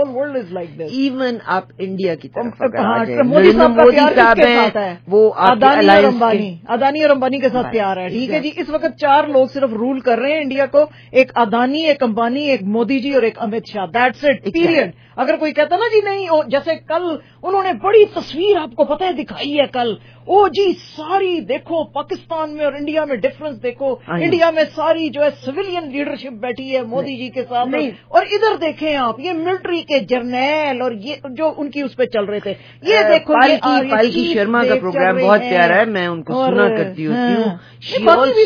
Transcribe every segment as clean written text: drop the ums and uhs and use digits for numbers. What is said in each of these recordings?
world is like this. Even آپ India کی طرف اگر آ جائیں, مودی صاحب کا پیار کس کے ساتھ ہے؟ وہ اڈانی اور امبانی کے ساتھ پیار ہے. ٹھیک ہے جی, اس وقت 4 لوگ صرف رول کر رہے ہیں انڈیا کو, ایک اڈانی, ایک امبانی, ایک مودی جی اور ایک Amit Shah. That's it, period. اگر کوئی کہتا نا جی نہیں, جیسے کل انہوں نے بڑی تصویر آپ کو پتہ ہے دکھائی ہے کل, او جی ساری دیکھو پاکستان میں اور انڈیا میں ڈفرنس دیکھو, انڈیا میں ساری جو ہے سویلین لیڈرشپ بیٹھی ہے مودی جی کے ساتھ, اور ادھر دیکھیں آپ یہ ملٹری کے جرنیل اور یہ جو ان کی اس پہ چل رہے تھے, یہ دیکھو پالکی شرما کا پروگرام بہت پیارا ہے, میں ان کو سنا کرتی ہوتی ہوں. She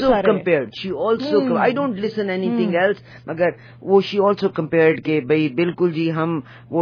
also I don't listen any thing else, مگر وہ شی آلسو کمپیئرڈ کہ بھائی بالکل جی ہم وہ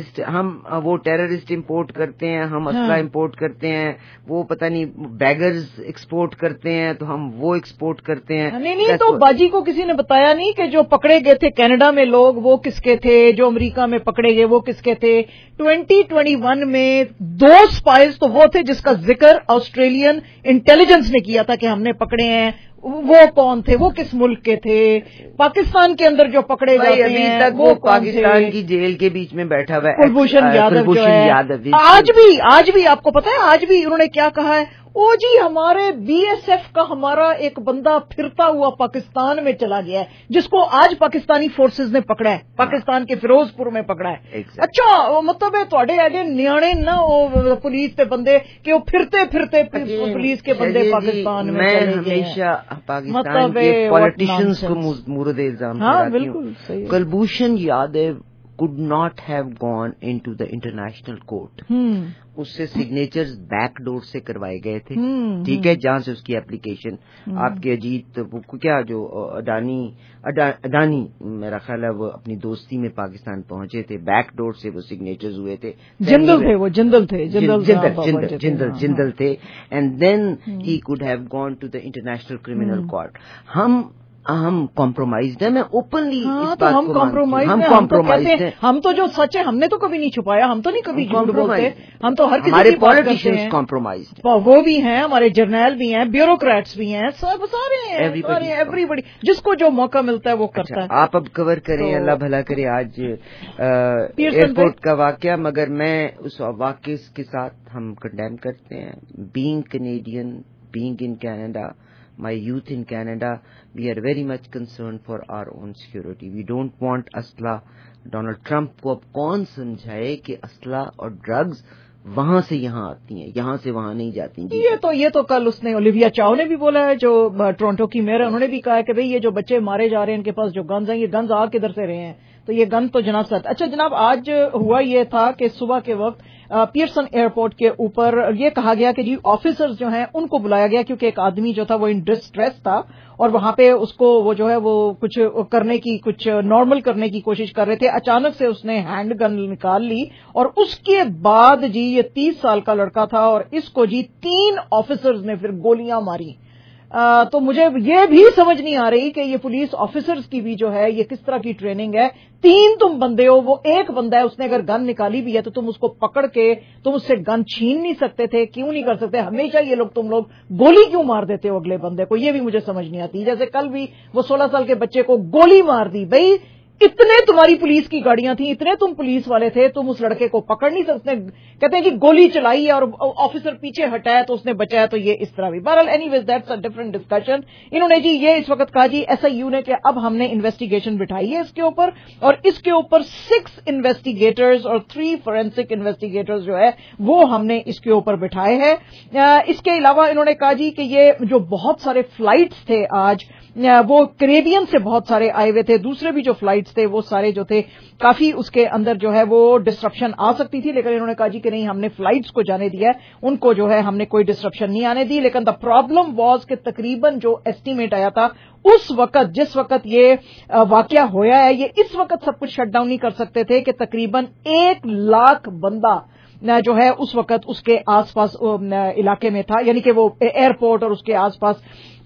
ٹیررسٹ امپورٹ کرتے ہیں, ہم اسلحہ امپورٹ کرتے ہیں, وہ پتہ نہیں بیگرز ایکسپورٹ کرتے ہیں تو ہم وہ ایکسپورٹ کرتے ہیں. نہیں تو باجی کو کسی نے بتایا نہیں کہ جو پکڑے گئے تھے کینیڈا میں لوگ وہ کس کے تھے, جو امریکہ میں پکڑے گئے وہ کس کے تھے. 2021 میں 2 اسپائز تو وہ تھے جس کا ذکر آسٹریلین انٹیلیجنس نے کیا تھا کہ ہم نے پکڑے ہیں. وہ کون تھے, وہ کس ملک کے تھے؟ پاکستان کے اندر جو پکڑے جاتے ہیں وہ پاکستان کی جیل کے بیچ میں بیٹھا ہوا ہے کلبھوشن یادو. آج بھی آپ کو پتا ہے, آج بھی انہوں نے کیا کہا ہے, او جی ہمارے بی ایس ایف کا ہمارا ایک بندہ پھرتا ہوا پاکستان میں چلا گیا ہے, جس کو آج پاکستانی فورسز نے پکڑا ہے, پاکستان کے فیروز پور میں پکڑا ہے. اچھا مطلب ہے تھوڑے ایڈے نیانے نہ پولیس کے بندے کہ وہ پھرتے پولیس کے بندے پاکستان میں چلے گئے. میں ہمیشہ پاکستان کے پالیٹیشینز کو مورد الزام لگاتی ہوں. Kulbhushan Yadav could not have gone into the international court. اس سے سگنیچرز بیک ڈور سے کروائے گئے تھے, ٹھیک ہے, جہاں سے اس کی اپلیکیشن آپ کے اجیت کیا جو اڈانی میرا خیال ہے وہ اپنی دوستی میں پاکستان پہنچے تھے, بیک ڈور سے وہ سگنیچرز ہوئے تھے, جندل تھے, and then he could have gone to the international criminal court. ہم کمپرومائزڈ ہیں, میں اوپنلی اس بات کو کمپرومائزڈ ہیں. ہم تو جو سچ ہے ہم نے تو کبھی نہیں چھپایا, ہم تو نہیں کبھی جھوٹ بولتے, ہم تو ہر کسی کی بات کرتے ہیں. پالیٹیشینز کمپرومائزڈ, وہ بھی ہیں, ہمارے جرنیل بھی ہیں, بیوروکریٹس بھی ہیں, سارے ہیں, ایوری بڑی, جس کو جو موقع ملتا ہے وہ کرتا ہے. آپ اب کور کریں, اللہ بھلا کرے, آج ایئرپورٹ کا واقعہ, مگر میں اس واقعے کے ساتھ ہم کنڈیم کرتے ہیں. Being Canadian, being in Canada, my youth in Canada, we are very much concerned for our own security. We don't want اسلحہ. ڈونلڈ ٹرمپ کو اب کون سمجھائے کہ اسلحہ اور ڈرگز وہاں سے یہاں آتی ہیں, یہاں سے وہاں نہیں جاتی. یہ تو کل اس نے اولیویا چاؤ نے بھی بولا ہے, جو ٹورنٹو کی میئر ہے, انہوں نے بھی کہا ہے کہ بھئی یہ جو بچے مارے جا رہے ہیں ان کے پاس جو گنز ہیں, یہ گنز آ کدھر سے رہے ہیں, تو یہ گن تو جناب سچ. اچھا جناب, آج ہوا یہ تھا کہ صبح کے وقت پیئرسن ایئرپورٹ کے اوپر یہ کہا گیا کہ جی آفیسرز جو ہیں ان کو بلایا گیا, کیونکہ ایک آدمی جو تھا وہ ان ڈسٹریس تھا, اور وہاں پہ اس کو وہ جو ہے وہ کچھ کرنے کی, کچھ نارمل کرنے کی کوشش کر رہے تھے. اچانک سے اس نے ہینڈ گن نکال لی, اور اس کے بعد جی یہ 30 سال کا لڑکا تھا, اور اس کو جی 3 آفیسرز نے پھر گولیاں ماری. تو مجھے یہ بھی سمجھ نہیں آ رہی کہ یہ پولیس آفیسرز کی بھی جو ہے یہ کس طرح کی ٹریننگ ہے. 3 تم بندے ہو, وہ ایک بندہ ہے, اس نے اگر گن نکالی بھی ہے تو تم اس کو پکڑ کے تم اس سے گن چھین نہیں سکتے تھے, کیوں نہیں کر سکتے؟ ہمیشہ یہ لوگ تم لوگ گولی کیوں مار دیتے ہو اگلے بندے کو, یہ بھی مجھے سمجھ نہیں آتی. جیسے کل بھی وہ 16 سال کے بچے کو گولی مار دی. بھائی اتنے تمہاری پولیس کی گاڑیاں تھیں, اتنے تم پولیس والے تھے, تم اس لڑکے کو پکڑ نہیں سکتے. کہتے ہیں کہ گولی چلائی ہے اور آفیسر پیچھے ہٹایا تو اس نے بچایا, تو یہ اس طرح بھی. بہرحال anyways that's a different discussion. انہوں نے جی یہ اس وقت کہا جی ایس آئی یو نے کہ اب ہم نے انویسٹیگیشن بٹھائی ہے اس کے اوپر, اور اس کے اوپر 6 انویسٹیگیٹرز اور 3 فورینسک انویسٹیگیٹرز جو ہے وہ ہم نے اس کے اوپر بٹھائے ہیں. اس کے علاوہ انہوں نے کہا جی کہ یہ جو بہت سارے فلائٹس تھے آج, وہ کریبین سے بہت سارے آئے ہوئے تھے, دوسرے بھی جو فلائٹس تھے وہ سارے جو تھے کافی اس کے اندر جو ہے وہ ڈسرپشن آ سکتی تھی, لیکن انہوں نے کہا جی کہ نہیں ہم نے فلائٹس کو جانے دیا ہے, ان کو جو ہے ہم نے کوئی ڈسرپشن نہیں آنے دی. لیکن دا پرابلم واز کہ تقریباً جو ایسٹیمیٹ آیا تھا اس وقت, جس وقت یہ واقعہ ہوا ہے, یہ اس وقت سب کچھ شٹ ڈاؤن نہیں کر سکتے تھے کہ تقریباً 1 لاکھ بندہ جو ہے اس وقت اس کے آس پاس علاقے میں تھا, یعنی کہ وہ ایئرپورٹ اور اس کے آس پاس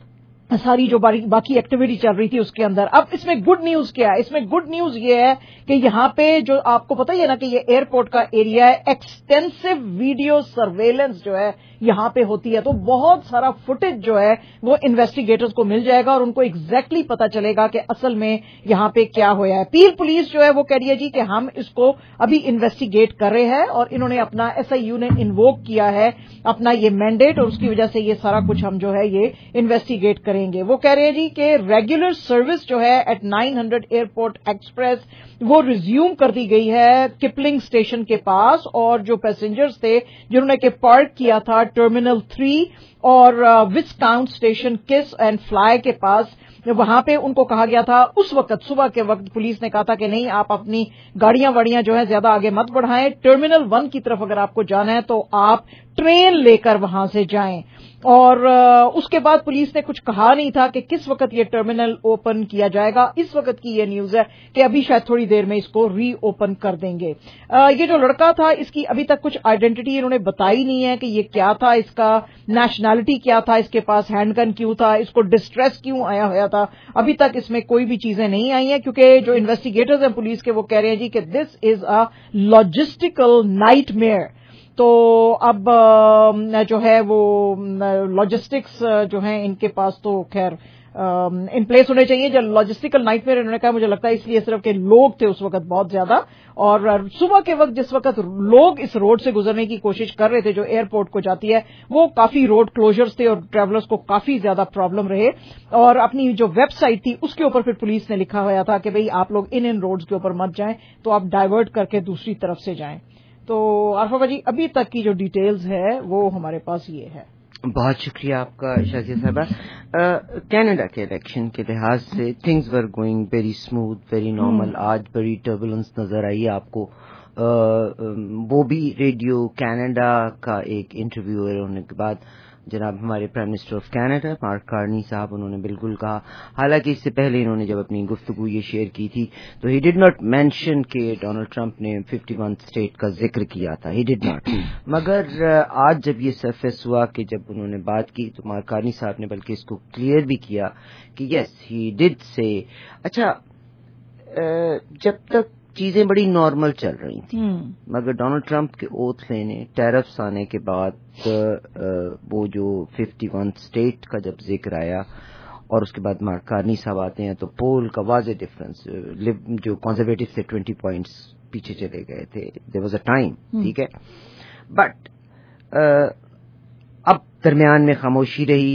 ساری جو باقی ایکٹیویٹی چل رہی تھی اس کے اندر. اب اس میں گڈ نیوز کیا ہے؟ اس میں گڈ نیوز یہ ہے کہ یہاں پہ جو آپ کو پتہ ہی ہے نا کہ یہ ایئرپورٹ کا ایریا ہے, ایکسٹینسو ویڈیو سرویلنس جو ہے یہاں پہ ہوتی ہے, تو بہت سارا فوٹیج جو ہے وہ انویسٹیگیٹرز کو مل جائے گا اور ان کو ایگزیکٹلی پتا چلے گا کہ اصل میں یہاں پہ کیا ہوا ہے. پیر پولیس جو ہے وہ کہہ رہی ہے جی کہ ہم اس کو ابھی انویسٹیگیٹ کر رہے ہیں اور انہوں نے اپنا SIU نے انووک کیا ہے اپنا یہ مینڈیٹ, اور اس کی وجہ سے یہ سارا کچھ ہم جو ہے یہ انویسٹیگیٹ کریں گے. وہ کہہ رہے ہیں جی کہ ریگولر سروس جو ہے ایٹ 900 ایئرپورٹ ایکسپریس وہ ریزیوم کر دی گئی ہے کپلنگ اسٹیشن کے پاس, اور جو پیسنجرز تھے جنہوں نے کہ پارک کیا تھا ٹرمینل 3 اور Viscount station kiss and fly کے پاس, وہاں پہ ان کو کہا گیا تھا اس وقت صبح کے وقت پولیس نے کہا تھا کہ نہیں آپ اپنی گاڑیاں جو ہے زیادہ آگے مت بڑھائیں, ٹرمینل 1 کی طرف اگر آپ کو جانا ہے تو آپ ٹرین لے کر وہاں سے جائیں. اور اس کے بعد پولیس نے کچھ کہا نہیں تھا کہ کس وقت یہ ٹرمینل اوپن کیا جائے گا. اس وقت کی یہ نیوز ہے کہ ابھی شاید تھوڑی دیر میں اس کو ری اوپن کر دیں گے. یہ جو لڑکا تھا اس کی ابھی تک کچھ آئیڈینٹی انہوں نے بتائی نہیں ہے کہ یہ کیا تھا, اس کا نیشنلٹی کیا تھا, اس کے پاس ہینڈ گن کیوں تھا, اس کو ڈسٹریس کیوں آیا ہوا تھا. ابھی تک اس میں کوئی بھی چیزیں نہیں آئی ہیں کیونکہ جو انویسٹیگیٹرز ہیں پولیس کے وہ کہہ رہے ہیں جی کہ this is a logistical nightmare. تو اب جو ہے وہ لاجسٹکس جو ہیں ان کے پاس تو خیر ان پلیس ہونے چاہیے. جو لاجسٹیکل نائٹ میئر انہوں نے کہا مجھے لگتا ہے اس لیے صرف کہ لوگ تھے اس وقت بہت زیادہ, اور صبح کے وقت جس وقت لوگ اس روڈ سے گزرنے کی کوشش کر رہے تھے جو ایئرپورٹ کو جاتی ہے وہ کافی روڈ کلوزرز تھے اور ٹریولرز کو کافی زیادہ پرابلم رہے. اور اپنی جو ویب سائٹ تھی اس کے اوپر پھر پولیس نے لکھا ہوا تھا کہ بھئی آپ لوگ ان روڈز کے اوپر مت جائیں, تو آپ ڈائیورٹ کر کے دوسری طرف سے جائیں. تو عارفہ باجی ابھی تک کی جو ڈیٹیلز ہے وہ ہمارے پاس یہ ہے. بہت شکریہ آپ کا شازیہ صاحبہ. کینیڈا کے الیکشن کے لحاظ سے things were going very smooth, very normal. آج بڑی ٹربولنس نظر آئی آپ کو. وہ بھی ریڈیو کینیڈا کا ایک انٹرویو ہونے کے بعد جناب ہمارے prime minister of Canada Mark Carney صاحب انہوں نے بالکل کہا, حالانکہ اس سے پہلے انہوں نے جب اپنی گفتگو یہ شیئر کی تھی تو ہی ڈڈ ناٹ مینشن کہ ڈونلڈ ٹرمپ نے 51 اسٹیٹ کا ذکر کیا تھا, ہی ڈڈ ناٹ. مگر آج جب یہ سرفیس ہوا کہ جب انہوں نے بات کی تو مارک کارنی صاحب نے بلکہ اس کو کلیئر بھی کیا کہ یس ہی ڈڈ سے. اچھا جب تک چیزیں بڑی نارمل چل رہی تھیں مگر ڈونلڈ ٹرمپ کے اوتھ لینے, ٹیرفس آنے کے بعد وہ جو 51 اسٹیٹ کا جب ذکر آیا اور اس کے بعد مارک کارنی صاحب آتے ہیں تو پول کا واضح ڈفرنس, جو کنزرویٹو سے 20 پوائنٹس پیچھے چلے گئے تھے. دیر واز اے ٹائم, ٹھیک ہے, بٹ اب درمیان میں خاموشی رہی.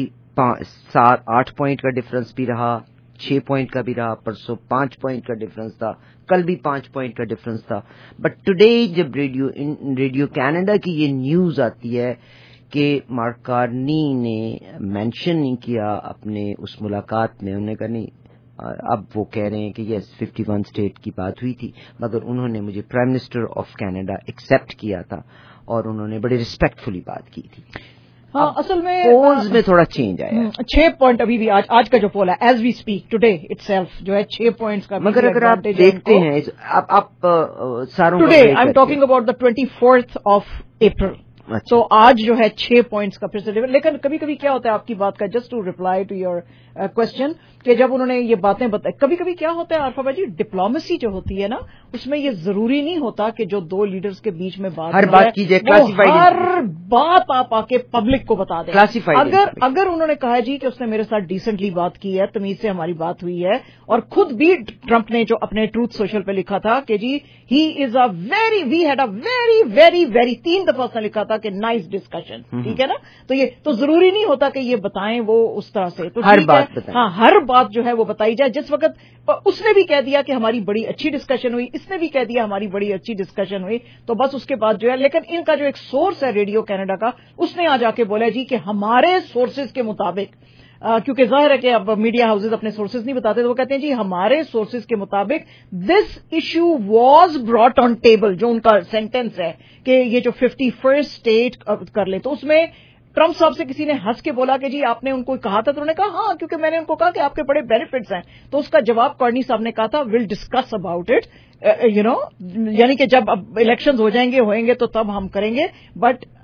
7-8 پوائنٹ کا ڈفرنس بھی رہا, 6 پوائنٹ کا بھی رہا, پرسوں 5 پوائنٹ کا ڈفرنس تھا, کل بھی 5 پوائنٹ کا ڈفرنس تھا. بٹ ٹوڈے جب ریڈیو کینیڈا کی یہ نیوز آتی ہے کہ مارک کارنی نے مینشن نہیں کیا اپنے اس ملاقات میں, انہوں نے کہا نہیں, اب وہ کہہ رہے ہیں کہ یس 51 اسٹیٹ کی بات ہوئی تھی مگر انہوں نے مجھے prime minister of Canada accept کیا تھا اور انہوں نے بڑے ریسپیکٹفلی بات کی تھی. ہاں اصل میں پولز میں تھوڑا چینج آیا. 6 پوائنٹ ابھی بھی آج کا جو پول ہے as we speak today itself جو ہے 6 پوائنٹس کا. مگر اگر آپ دیکھتے ہیں آپ ساروں today I am talking about the 24th of April, تو آج جو ہے 6 پوائنٹس کا پھر سے. لیکن کبھی کبھی کیا ہوتا ہے آپ کی بات کا, just to reply to your question, کہ جب انہوں نے یہ باتیں بتائی, کبھی کبھی کیا ہوتا ہے عارفہ باجی, ڈپلومیسی جو ہوتی ہے نا اس میں یہ ضروری نہیں ہوتا کہ جو دو لیڈرز کے بیچ میں ہر بات کی جائے, ہر بات آپ آ کے پبلک کو بتا دیں. اگر انہوں نے کہا جی کہ اس نے میرے ساتھ ڈیسنٹلی بات کی ہے, تمیز سے ہماری بات ہوئی ہے, اور خود بھی ٹرمپ نے جو اپنے ٹروتھ سوشل پہ لکھا تھا کہ جی he is a very we had a very very very 3 دفعہ اس نے لکھا تھا کہ نائس ڈسکشن, ٹھیک ہے نا, تو یہ تو ضروری نہیں ہوتا کہ یہ بتائیں وہ اس طرح سے. تو ہر بات ہاں ہر بات جو ہے وہ بتائی جائے. جس وقت اس نے بھی کہہ دیا کہ ہماری بڑی اچھی ڈسکشن ہوئی, اس نے بھی کہہ دیا ہماری بڑی اچھی ڈسکشن ہوئی, تو بس اس کے بعد جو ہے. لیکن ان کا جو ایک سورس ہے ریڈیو کینیڈا کا, اس نے آج آ کے بولا جی کہ ہمارے سورسز کے مطابق, کیونکہ ظاہر ہے کہ اب میڈیا ہاؤسز اپنے سورسز نہیں بتاتے, تو وہ کہتے ہیں جی ہمارے سورسز کے مطابق this issue was brought on table, جو ان کا سینٹینس ہے کہ یہ جو 51st اسٹیٹ کر لیں. تو اس میں ٹرمپ صاحب سے کسی نے ہنس کے بولا کہ جی آپ نے ان کو کہا تھا, تو انہوں نے کہا ہاں کیونکہ میں نے ان کو کہا کہ آپ کے بڑے بینیفٹس ہیں. تو اس کا جواب کارنی صاحب نے کہا تھا ول ڈسکس اباؤٹ اٹ, یعنی کہ جب اب الیکشنز ہو جائیں گے ہوئیں گے تو تب ہم کریں گے. But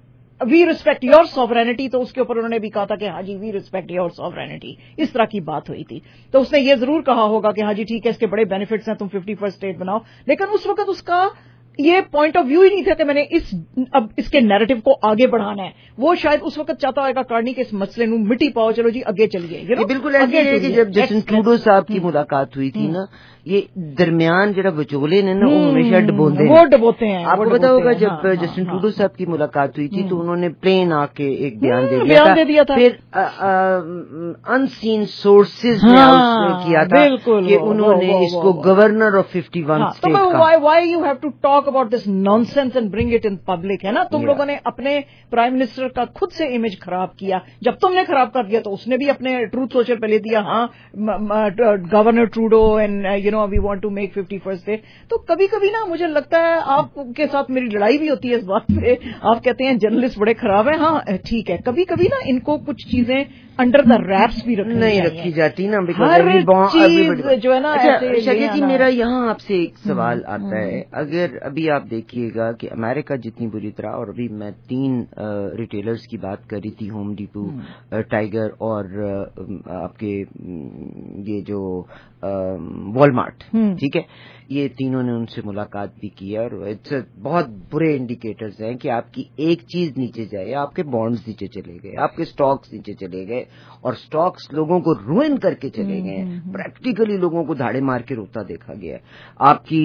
we respect your sovereignty, तो उसके ऊपर उन्होंने भी कहा था कि हाँ जी वी रिस्पेक्ट योर सॉवरेनिटी, इस तरह की बात हुई थी। तो उसने ये जरूर कहा होगा कि हाँ जी ठीक है इसके बड़े बेनिफिट्स हैं, तुम 51st स्टेट बनाओ, लेकिन उस वक्त उसका ये पॉइंट ऑफ व्यू ही नहीं था कि मैंने अब इसके नैरेटिव को आगे बढ़ाना है। वो शायद उस वक्त चाहता होगा कार्नी के इस मसले नू मिट्टी पाओ, चलो जी आगे चलिए। बिल्कुल ऐसे है कि जब जस्टिन ट्रूडो साहब की मुलाकात हुई थी ना, ये दरमियान जरा विचोले ने ना वो हमेशा डबोते हैं। आपको पता होगा जब जस्टिन ट्रूडो साहब की मुलाकात हुई थी तो उन्होंने प्लेन आके एक बयान दे दिया था। फिर अनसीन सोर्सेज ने किया था कि उन्होंने इसको गवर्नर ऑफ 51 स्टेट कहा। Why you have to talk about this nonsense and bring it in public, है ना। तुम लोगों ने अपने प्राइम मिनिस्टर का खुद से इमेज खराब किया, जब तुमने खराब कर दिया तो उसने भी अपने ट्रूथ सोशल पे ले दिया, हाँ governor Trudeau and we want to make 51st day. तो कभी कभी ना मुझे लगता है आपके साथ मेरी लड़ाई भी होती है इस बात पे। आप कहते हैं जर्नलिस्ट बड़े खराब हैं, हाँ ठीक है, कभी कभी ना इनको कुछ चीजें अंडर द रैप्स भी नहीं रखी जाती ना, हर चीज जो है ना। शकील जी मेरा यहाँ आपसे एक सवाल आता है, अगर अभी आप देखिएगा कि अमेरिका जितनी बुरी तरह, और अभी मैं 3 रिटेलर्स की बात कर रही थी, होम डिपो, टाइगर और आपके ये जो वॉलमार्ट, ठीक है, ये तीनों ने उनसे मुलाकात भी की है और इट्स बहुत बुरे इंडिकेटर्स हैं कि आपकी एक चीज नीचे जाए, आपके बॉन्ड्स नीचे चले गए, आपके स्टॉक्स नीचे चले गए, और स्टॉक्स लोगों को रुइन करके चले गए, प्रैक्टिकली लोगों को धाड़े मार के रोता देखा गया है। आपकी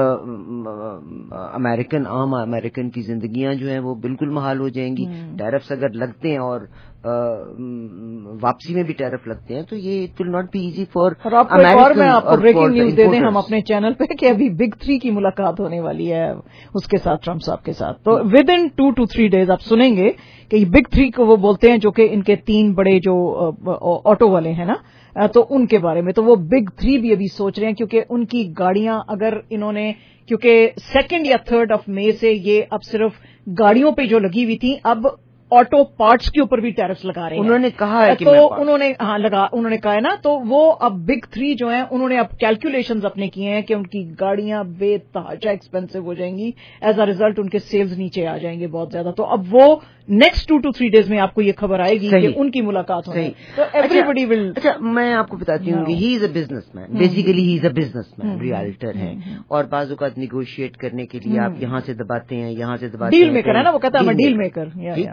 आम अमेरिकन की जिंदगियां जो हैं वो बिल्कुल महाल हो जाएंगी। टैरिफ्स अगर लगते हैं और वापसी में भी टैरिफ लगते हैं तो ये it will not be easy for American. और मैं आपको ब्रेकिंग न्यूज दे दें हम अपने चैनल पे कि अभी बिग 3 की मुलाकात होने वाली है उसके साथ, ट्रम्प साहब के साथ। तो विद इन 2 to 3 डेज आप सुनेंगे कि बिग 3 को वो बोलते हैं, जो कि इनके 3 बड़े जो ऑटो वाले हैं ना, तो उनके बारे में। तो वो बिग 3 भी अभी सोच रहे हैं, क्योंकि उनकी गाड़ियां अगर इन्होंने, क्योंकि 2 या 3 मई से ये अब सिर्फ गाड़ियों पे जो लगी हुई थी, अब ऑटो पार्ट्स के ऊपर भी टैरिफ्स लगा रहे हैं। उन्होंने कहा है कि तो उन्होंने उन्होंने कहा है ना, तो वो अब बिग 3 जो हैं उन्होंने अब कैलकुलेशंस अपने किए हैं कि उनकी गाड़ियां बेतहाशा एक्सपेंसिव हो जाएंगी, एज अ रिजल्ट उनके सेल्स नीचे आ जाएंगे बहुत ज्यादा। तो अब वो नेक्स्ट 2 to 3 डेज में आपको ये खबर आएगी कि उनकी मुलाकात होगी। तो एवरीबडी विल। अच्छा मैं आपको बताती हूँ कि he is a businessman, basically he is a businessman, realtor है, और बाज़ औक़ात निगोशिएट करने के लिए आप यहाँ से दबाते हैं, यहाँ से दबाते हैं, डील मेकर है ना, वो कहता है मैं डील मेकर।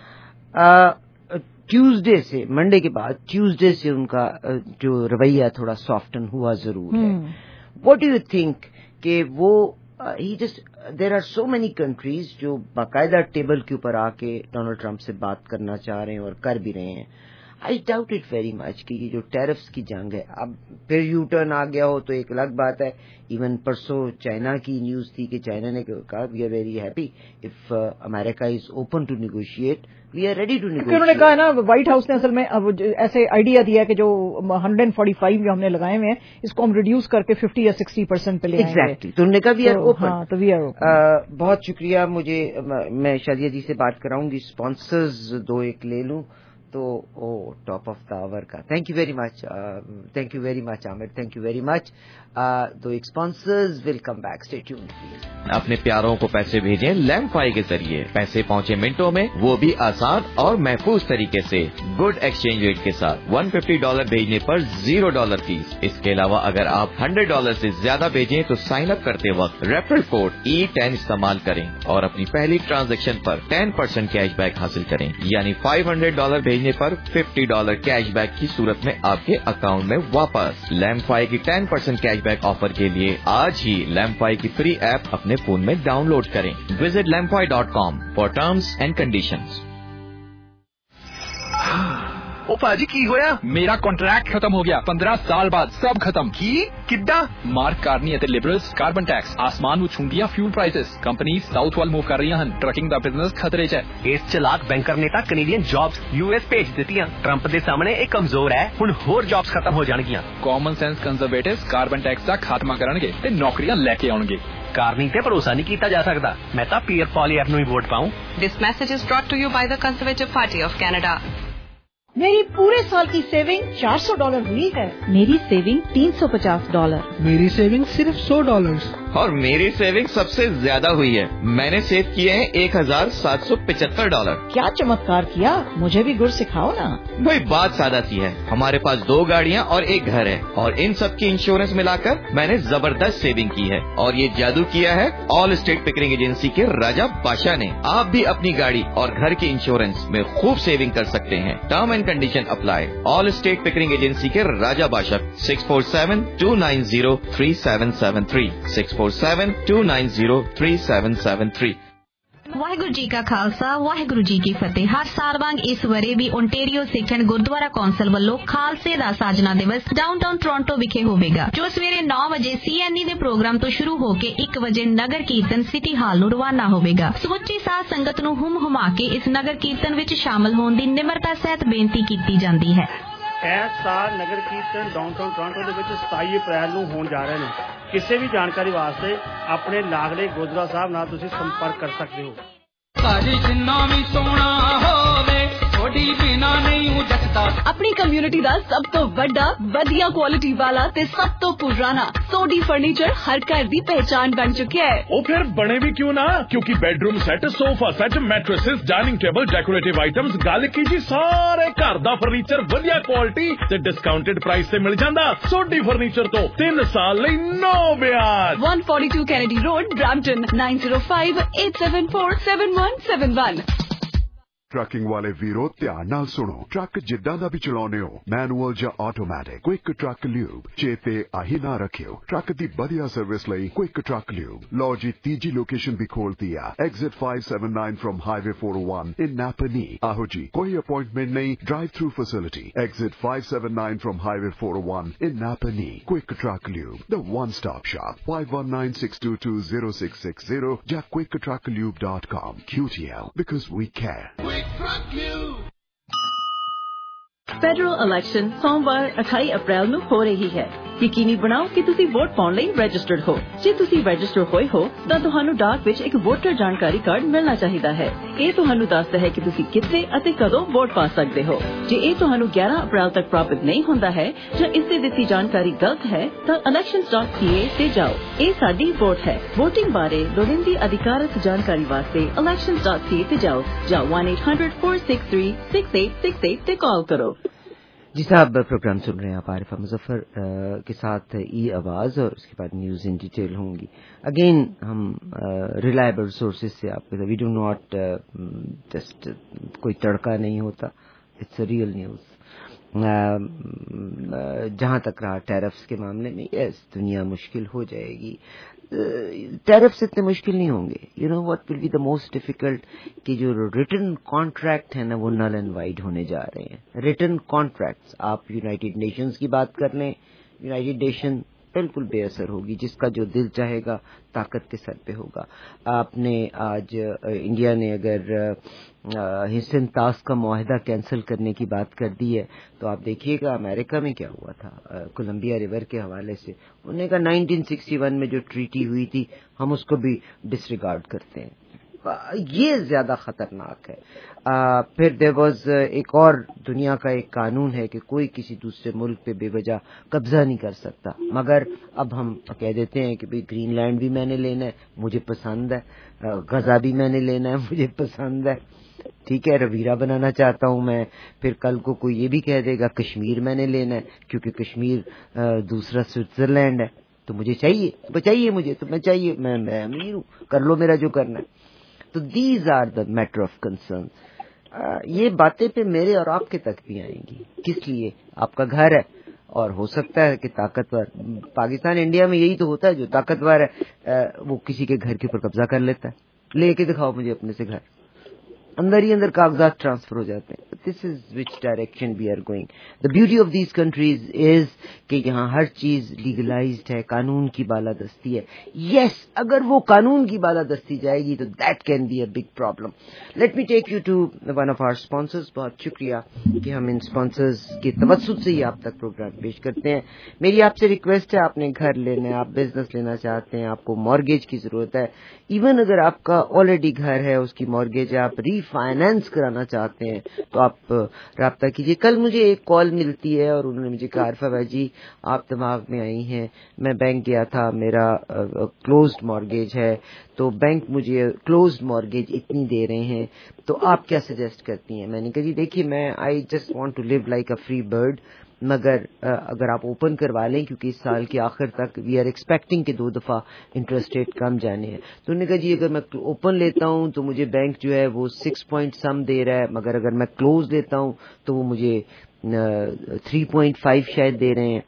ट्यूसडे से, मंडे के बाद ट्यूसडे से उनका जो रवैया थोड़ा सॉफ्टन हुआ जरूर है। व्हाट डू यू थिंक कि वो ही just, there are so many countries जो बाकायदा टेबल के ऊपर आके डोनाल्ड ट्रंप से बात करना चाह रहे हैं और कर भी रहे हैं। I doubt it very much कि ये जो टैरिफ्स की जंग है, अब फिर यू टर्न आ गया हो तो एक अलग बात है। इवन परसों चाइना की न्यूज थी कि चाइना ने कहा we are very happy if America is open to negotiate, we are ready to negotiate. उन्होंने कहा ना, व्हाइट हाउस ने असल में अब ऐसे आइडिया दिया कि जो 145 जो हमने लगाए हुए हैं इसको हम रिड्यूस करके 50 या 60% पे ले आएंगे। एग्जैक्टली, तो उन्होंने कहा वी आर ओपन। हाँ, तो वी आर ओपन। बहुत शुक्रिया। मैं शादिया जी से बात कराऊंगी, स्पॉन्सर्स 2-1 ले लूं तो टॉप ऑफ द आवर का। Thank you very much, thank you very much Aamir, thank you very much. तो sponsors will come back, stay tuned please. अपने प्यारों को पैसे भेजें लैम्फाई के जरिए, पैसे पहुंचे मिनटों में, वो भी आसान और महफूज तरीके से, गुड एक्सचेंज रेट के साथ। $150 भेजने पर $0 फीस। इसके अलावा अगर आप $100 से ज्यादा भेजें तो साइन अप करते वक्त रेफरल कोड E10 इस्तेमाल करें और अपनी पहली ट्रांजैक्शन पर 10% कैशबैक हासिल करें, यानी $500 भेजने पर $50 कैशबैक की सूरत में आपके अकाउंट में वापस। लैम्फाई की 10% कैशबैक ऑफर के लिए आज ही लैम्फाई की फ्री ऐप अपने फोन में डाउनलोड करें। Visit lamfi.com for terms and conditions. ओ पाजी की होया, मेरा कॉन्ट्रैक्ट खत्म हो गया 15 साल बाद, सब खत्म की किद्दा। मार्क कार्नी ਅਤੇ ਲਿਬਰਲਸ ਕਾਰਬਨ ਟੈਕਸ ਆਸਮਾਨ ਨੂੰ ਛੂੰਦੀਆਂ ਫਿਊਲ ਪ੍ਰਾਈसेस। ਕੰਪਨੀ ਸਾਊਥ ਵੱਲ ਮੂਵ ਕਰ ਰਹੀਆਂ ਹਨ। ਟਰੱਕਿੰਗ ਦਾ ਬਿਜ਼ਨਸ ਖਤਰੇ 'ਚ ਹੈ। ਇਸ ਚਲਾਕ ਬੈਂਕਰ ਨੇ ਤਾਂ ਕੈਨੇਡੀਅਨ ਜੌਬਸ US ਭੇਜ ਦਿੱਤੀਆਂ। ਟਰੰਪ ਦੇ ਸਾਹਮਣੇ ਇਹ ਕਮਜ਼ੋਰ ਹੈ। ਹੁਣ ਹੋਰ ਜੌਬਸ ਖਤਮ ਹੋ ਜਾਣਗੀਆਂ। Common sense Conservatives carbon tax ਦਾ ਖਾਤਮਾ ਕਰਨਗੇ ਤੇ ਨੌਕਰੀਆਂ ਲੈ ਕੇ ਆਉਣਗੇ। ਕਾਰਨੀ ਤੇ ਭਰੋਸਾ ਨਹੀਂ ਕੀਤਾ ਜਾ ਸਕਦਾ। ਮੈਂ ਤਾਂ ਪੀਅਰ ਪੋਲੀਐਫ ਨੂੰ ਹੀ ਵੋਟ ਪਾऊं। This message is brought to you by the Conservative Party of Canada. मेरी पूरे साल की सेविंग $400 हुई है। मेरी सेविंग $350। मेरी सेविंग सिर्फ $100। और मेरी सेविंग सबसे ज्यादा हुई है। मैंने सेव किए हैं $1,775। क्या चमत्कार किया, मुझे भी गुर सिखाओ ना। भाई बात सादा सी है, हमारे पास 2 गाड़ियाँ और 1 घर है और इन सब की इंश्योरेंस मिलाकर मैंने जबरदस्त सेविंग की है। और ये जादू किया है ऑल स्टेट पिकरिंग एजेंसी के राजा बादशाह ने। आप भी अपनी गाड़ी और घर की इंश्योरेंस में खूब सेविंग कर सकते हैं। Term and condition apply. All state Pickering agency के राजा बादशाह 647-290-3773 647-290-3773। ਵਾਹਿਗੁਰੂ ਜੀ ਕਾ ਖਾਲਸਾ, ਵਾਹਿਗੁਰੂ ਜੀ ਕੀ ਫਤਿਹ। ਹਰ ਸਾਲ ਵਾਂਗ ਇਸ ਵਰੇ ਵੀ Ontario Sikh and Gurdwara council ਵੱਲੋਂ ਖਾਲਸੇ ਦਾ ਸਾਜਨਾ ਦਿਵਸ ਡਾਊਨਟਾਊਨ ਟੋਰਾਂਟੋ ਵਿਖੇ ਹੋਵੇਗਾ, ਜੋ ਸਵੇਰੇ 9 ਵਜੇ CNE ਦੇ ਪ੍ਰੋਗਰਾਮ ਤੋਂ ਸ਼ੁਰੂ ਹੋ ਕੇ 1 ਵਜੇ ਨਗਰ ਕੀਰਤਨ ਸਿਟੀ ਹਾਲ ਨੂੰ ਰਵਾਨਾ ਹੋਵੇਗਾ। ਸਮੁੱਚੀ ਸਾਧ ਸੰਗਤ ਨੂੰ ਹੁਮ-ਹੁਮਾ ਕੇ ਇਸ ਨਗਰ ਕੀਰਤਨ ਵਿੱਚ ਸ਼ਾਮਲ ਹੋਣ ਦੀ ਨਿਮਰਤਾ ਸਹਿਤ ਬੇਨਤੀ ਕੀਤੀ ਜਾਂਦੀ ਹੈ। ਇਸ ਸਾਲ ਨਗਰ ਕੀਰਤਨ ਡਾਊਨਟਾਊਨ ਟੋਰਾਂਟੋ ਦੇ ਵਿੱਚ 27 ਅਪ੍ਰੈਲ ਨੂੰ ਹੋਣ ਜਾ ਰਹੇ ਨੇ। ਕਿਸੇ ਵੀ ਜਾਣਕਾਰੀ ਵਾਸਤੇ ਆਪਣੇ ਲਾਗਲੇ ਗੁਰਦੁਆਰਾ ਸਾਹਿਬ ਨਾਲ ਤੁਸੀਂ ਸੰਪਰਕ ਕਰ ਸਕਦੇ ਹੋ। ਸਾਡੀ ਜਿੰਨਾ ਵੀ ਸੋਹਣਾ ਹੋਵੇ ਥੋੜੀ ਬਿਨਾ ਨਹੀਂ ਉਜਟਦਾ। ਆਪਣੀ ਕਮਿਊਨਿਟੀ ਦਾ ਸਭ ਤੋਂ ਵੱਡਾ, ਵਧੀਆ ਕੁਆਲਿਟੀ ਵਾਲਾ ਤੇ ਸਭ ਤੋਂ ਪੁਰਾਣਾ ਸੋਡੀ ਫਰਨੀਚਰ ਹਰ ਘਰ ਦੀ ਪਹਿਚਾਨ ਬਣ ਚੁੱਕਿਆ ਹੈ। ਉਹ ਫਿਰ ਬਣੇ ਵੀ ਕਿਉਂ ਨਾ, ਕਿਉਂਕਿ bedroom set, sofa set, mattresses, dining table, decorative items, ਗੱਲ ਕੀ ਜੀ ਸਾਰੇ ਘਰ ਦਾ ਫਰਨੀਚਰ ਵਧੀਆ ਕੁਆਲਿਟੀ ਤੇ ਡਿਸਕਾਊਂਟਡ ਪ੍ਰਾਈਸ ਤੇ ਮਿਲ ਜਾਂਦਾ। ਸੋਡੀ ਫਰਨੀਚਰ ਤੋਂ 3 ਸਾਲ ਲਈ ਨੋ ਵਿਆਜ। 142 ਕੈਨੇਡੀ ਰੋਡ, ਬ੍ਰੈਂਪਟਨ 9058747171। ਟਰੱਕਿੰਗ ਵਾਲੇ ਵੀਰੋ ਧਿਆਨ ਨਾਲ ਸੁਣੋ। ਟਰੱਕ ਜਿੱਦਾਂ ਦਾ ਵੀ ਚਲਾਉਂਦੇ ਹੋ, ਮੈਨੂਅਲ ਜਾਂ ਆਟੋਮੈਟਿਕ, ਕੁਇਕ ਟਰੱਕ ਲਿਊਬ ਚੇਤੇ ਆਹੀ ਨਾ ਰੱਖਿਓ। ਟਰੱਕ ਦੀ ਵਧੀਆ ਸਰਵਿਸ ਲਈ ਕੁਇਕ ਟਰੱਕ ਲਿਊਬ। ਲਓ ਜੀ, ਤੀਜੀ ਲੋਕੇਸ਼ਨ ਵੀ ਖੋਲਤੀ ਆ, exit 579 from highway 401 in Napanee. ਆਹੋ ਜੀ, ਕੋਈ ਅਪਾਇੰਟਮੈਂਟ ਨਹੀਂ, drive through facility. Exit 579 from highway 401 in Napanee. Quick Truck Lube, the one stop shop. 5196220660 ਜਾਂ quicktruckliube.com। QTL, because we care. Federal election ਸੋਮਵਾਰ 28 ਅਪ੍ਰੈਲ ਨੂੰ ਹੋ ਰਹੀ ਹੈ। ਯਕੀਨੀ ਬਣਾਓ ਕਿ ਤੁਸੀਂ ਵੋਟ ਪਾਉਣ ਲਈ ਰਜਿਸਟਰਡ ਹੋ। ਜੇ ਤੁਸੀਂ ਰਜਿਸਟਰ ਹੋਏ ਹੋ ਤਾਂ ਤੁਹਾਨੂੰ ਡਾਕ ਵਿੱਚ ਇੱਕ ਵੋਟਰ ਜਾਣਕਾਰੀ ਕਾਰਡ ਮਿਲਣਾ ਚਾਹੀਦਾ ਹੈ। ਇਹ ਤੁਹਾਨੂੰ ਦੱਸਦਾ ਹੈ ਕਿ ਤੁਸੀਂ ਕਿੱਥੇ ਅਤੇ ਕਦੋਂ ਵੋਟ ਪਾ ਸਕਦੇ ਹੋ। ਜੇ ਇਹ ਤੁਹਾਨੂੰ 11 ਅਪ੍ਰੈਲ ਤੱਕ ਪ੍ਰਾਪਤ ਨਹੀਂ ਹੁੰਦਾ ਹੈ ਜਾਂ ਇਸ ਤੇ ਦਿੱਤੀ ਜਾਣਕਾਰੀ ਗਲਤ ਹੈ ਤਾਂ elections.ca ਤੇ ਜਾਓ। ਇਹ ਸਾਡੀ ਵੋਟ ਹੈ। ਵੋਟਿੰਗ ਬਾਰੇ ਲੋੜੀਂਦੀ ਅਧਿਕਾਰਤ ਜਾਣਕਾਰੀ ਵਾਸਤੇ elections.ca ਤੇ ਜਾਓ ਜਾਂ 1-800-463-6868 ਤੇ ਕਾਲ کرو۔ جی صاحب، پروگرام سن رہے ہیں آپ، عارفہ مظفر کے ساتھ ای آواز، اور اس کے بعد نیوز ان ڈیٹیل ہوں گی۔ اگین ہم ریلائبل سورسز سے آپ کو، وی ڈو ناٹ جسٹ کوئی تڑکا نہیں ہوتا، اٹس اے ریئل نیوز۔ جہاں تک رہا ٹیرفس کے معاملے میں، یس دنیا مشکل ہو جائے گی، ٹیرفس اتنے مشکل نہیں ہوں گے۔ You know what will be the most difficult, کہ جو ریٹن کانٹریکٹ ہے نا وہ نل اینڈ وائڈ ہونے جا رہے ہیں۔ ریٹن کانٹریکٹس، آپ یونائٹیڈ نیشنز کی بات کر لیں، یونائٹیڈ نیشن بالکل بے اثر ہوگی، جس کا جو دل چاہے گا طاقت کے سر پہ ہوگا۔ آپ نے آج انڈیا نے اگر حسن تاس کا معاہدہ کینسل کرنے کی بات کر دی ہے تو آپ دیکھیے گا امریکہ میں کیا ہوا تھا کولمبیا ریور کے حوالے سے۔ انہوں نے کہا 1961 میں جو ٹریٹی ہوئی تھی ہم اس کو بھی ڈسریگارڈ کرتے ہیں۔ یہ زیادہ خطرناک ہے۔ پھر دیر واز ایک اور دنیا کا ایک قانون ہے کہ کوئی کسی دوسرے ملک پہ بے وجہ قبضہ نہیں کر سکتا، مگر اب ہم کہہ دیتے ہیں کہ بھئی گرین لینڈ بھی میں نے لینا ہے، مجھے پسند ہے، غزہ بھی میں نے لینا ہے، مجھے پسند ہے، ٹھیک ہے، رویرہ بنانا چاہتا ہوں میں۔ پھر کل کو کوئی یہ بھی کہہ دے گا کشمیر میں نے لینا ہے کیونکہ کشمیر دوسرا سوئٹزرلینڈ ہے، تو مجھے چاہیے، بچائیے مجھے، تو میں چاہیے، میں امیر ہوں، کر لو میرا جو کرنا ہے۔ تو these are the matter of concern. یہ باتیں پہ میرے اور آپ کے تک بھی آئیں گی۔ کس لیے؟ آپ کا گھر ہے اور ہو سکتا ہے کہ طاقتور، پاکستان انڈیا میں یہی تو ہوتا ہے، جو طاقتور ہے وہ کسی کے گھر کے اوپر قبضہ کر لیتا ہے، لے کے دکھاؤ مجھے اپنے سے گھر، اندر ہی اندر کاغذات ٹرانسفر ہو جاتے ہیں۔ This is which direction we are going. The beauty of these countries is کہ یہاں ہر چیز لیگلائزڈ ہے، قانون کی بالادستی ہے۔ یس، اگر وہ قانون کی بالادستی جائے گی تو that can be a big problem. Let me take you to one of our sponsors. بہت شکریہ کہ ہم ان اسپانسرز کے توسط سے ہی آپ تک پروگرام پیش کرتے ہیں۔ میری آپ سے ریکویسٹ ہے، آپ نے گھر لینا ہے، آپ بزنس لینا چاہتے ہیں، آپ کو مارگیج کی ضرورت ہے، ایون اگر آپ کا آلریڈی گھر ہے، اس کی مارگیج آپ ری فائنینس کرانا چاہتے ہیں تو آپ رابطہ کیجیے. کل مجھے ایک کال ملتی ہے اور انہوں نے مجھے کہا عارفہ بھائی جی آپ دماغ میں آئی ہیں, میں بینک گیا تھا, میرا کلوزڈ مارگیج ہے, تو بینک مجھے کلوزڈ مارگیج اتنی دے رہے ہیں, تو آپ کیا سجیسٹ کرتی ہیں؟ میں نے کہا جی دیکھیے میں I just want to live like a free bird, مگر اگر آپ اوپن کروا لیں کیونکہ اس سال کے آخر تک وی آر ایکسپیکٹنگ کہ 2 دفعہ انٹرسٹ ریٹ کم جانے ہیں. تو انہوں نے کہا جی اگر میں اوپن لیتا ہوں تو مجھے بینک جو ہے وہ 6 پوائنٹ سم دے رہا ہے, مگر اگر میں کلوز لیتا ہوں تو وہ مجھے 3.5 شاید دے رہے ہیں.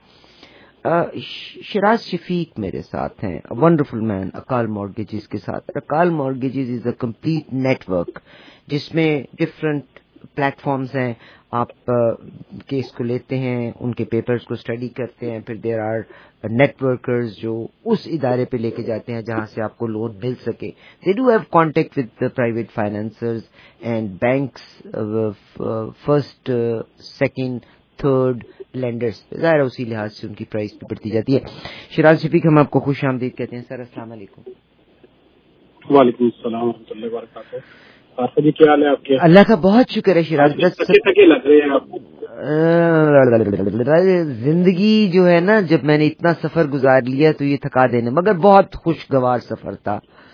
شراز شفیق میرے ساتھ ہیں, ونڈرفل مین, اکال مارگیجز کے ساتھ. Akal mortgages is a complete network جس میں ڈفرنٹ پلیٹ فارمز ہیں. آپ کیس کو لیتے ہیں, ان کے پیپرز کو اسٹڈی کرتے ہیں, پھر دیر آر نیٹ ورکرز جو اس ادارے پہ لے کے جاتے ہیں جہاں سے آپ کو لون مل سکے. They do have contact with private financers and banks, first second third lenders, ظاہر اسی لحاظ سے ان کی پرائز بھی بڑھتی جاتی ہے. شراز شفیق ہم آپ کو خوش آمدید کہتے ہیں. سر السلام علیکم. وعلیکم السلام و رحمۃ اللہ وبرکاتہ. عارفہ جی کیا حال ہے آپ کے؟ اللہ کا بہت شکر ہے شراز. تھکے لگ رہے ہیں آپ. زندگی جو ہے نا, جب میں نے اتنا سفر گزار لیا تو یہ تھکا دینے, مگر بہت خوشگوار سفر تھا.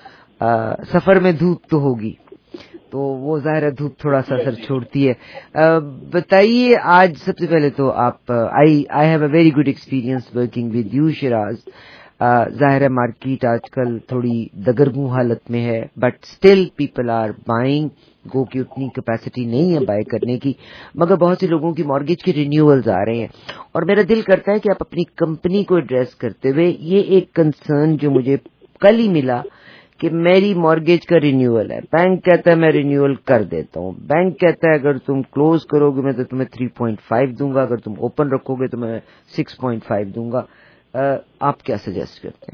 سفر میں دھوپ تو ہوگی, تو وہ ظاہر دھوپ تھوڑا سا اثر چھوڑتی ہے. بتائیے آج سب سے پہلے تو آپ, I have a very good experience working with you Shiraz. ظاہر ہے مارکیٹ آج کل تھوڑی دگرگوں حالت میں ہے, but still people are buying, گو کی اتنی کیپیسٹی نہیں ہے بائی کرنے کی, مگر بہت سے لوگوں کی مارگیج کے رینیولز آ رہے ہیں. اور میرا دل کرتا ہے کہ آپ اپنی کمپنی کو ایڈریس کرتے ہوئے یہ ایک کنسرن جو مجھے کل ہی ملا کہ میری مارگیج کا رینیول ہے, بینک کہتا ہے میں رینیول کر دیتا ہوں, بینک کہتا ہے اگر تم کلوز کرو گے میں تو تمہیں 3.5 دوں گا, اگر تم اوپن رکھو گے تو میں 6.5 دوں گا. آپ کیا سجیسٹ کرتے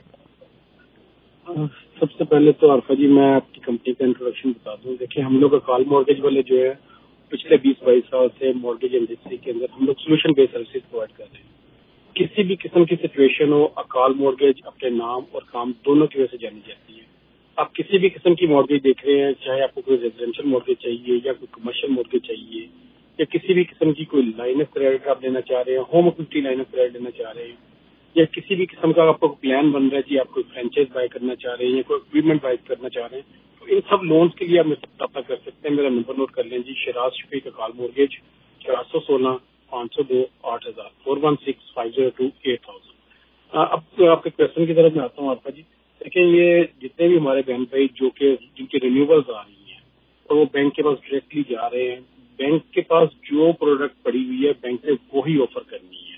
ہیں؟ سب سے پہلے تو عارفہ جی میں آپ کی کمپنی کا انٹروڈکشن بتا دوں. دیکھیں ہم لوگ اکال مارگیج والے جو ہے پچھلے 20-22 سال سے مارگیج انڈسٹری کے اندر ہم لوگ سولوشن بیس سروسز پرووائڈ کر رہے ہیں. کسی بھی قسم کی سچویشن ہو, اکال مارگیج اپنے نام اور کام دونوں کی وجہ سے جانی جاتی ہے. آپ کسی بھی قسم کی مارگیج دیکھ رہے ہیں, چاہے آپ کو کوئی ریزیڈینشیل مارگیج چاہیے یا کوئی کمرشل مارگیج چاہیے, یا کسی بھی قسم کی کوئی لائن آف کریڈٹ آپ لینا چاہ رہے ہیں, home equity line of credit لینا چاہ رہے ہیں, یا کسی بھی قسم کا آپ کو پلان بن رہا ہے جی آپ کوئی فرینچائز بائی کرنا چاہ رہے ہیں یا کوئی اکوپمنٹ بائی کرنا چاہ رہے ہیں, تو ان سب لونز کے لیے آپ میرے ساتھ رابطہ کر سکتے ہیں. میرا نمبر نوٹ کر لیں جی, شراز شفیق اکال مارگیج 416 502 8000 416 502 8000. اب آپ کے کوشچن کی طرف میں آتا ہوں عارفہ جی. دیکھیں یہ جتنے بھی ہمارے بہن بھائی جن کے رینیولز آ رہی ہیں اور وہ بینک کے پاس ڈائریکٹلی جا رہے ہیں, بینک کے پاس جو پروڈکٹ پڑی ہوئی ہے بینک نے وہی آفر کرنی ہے.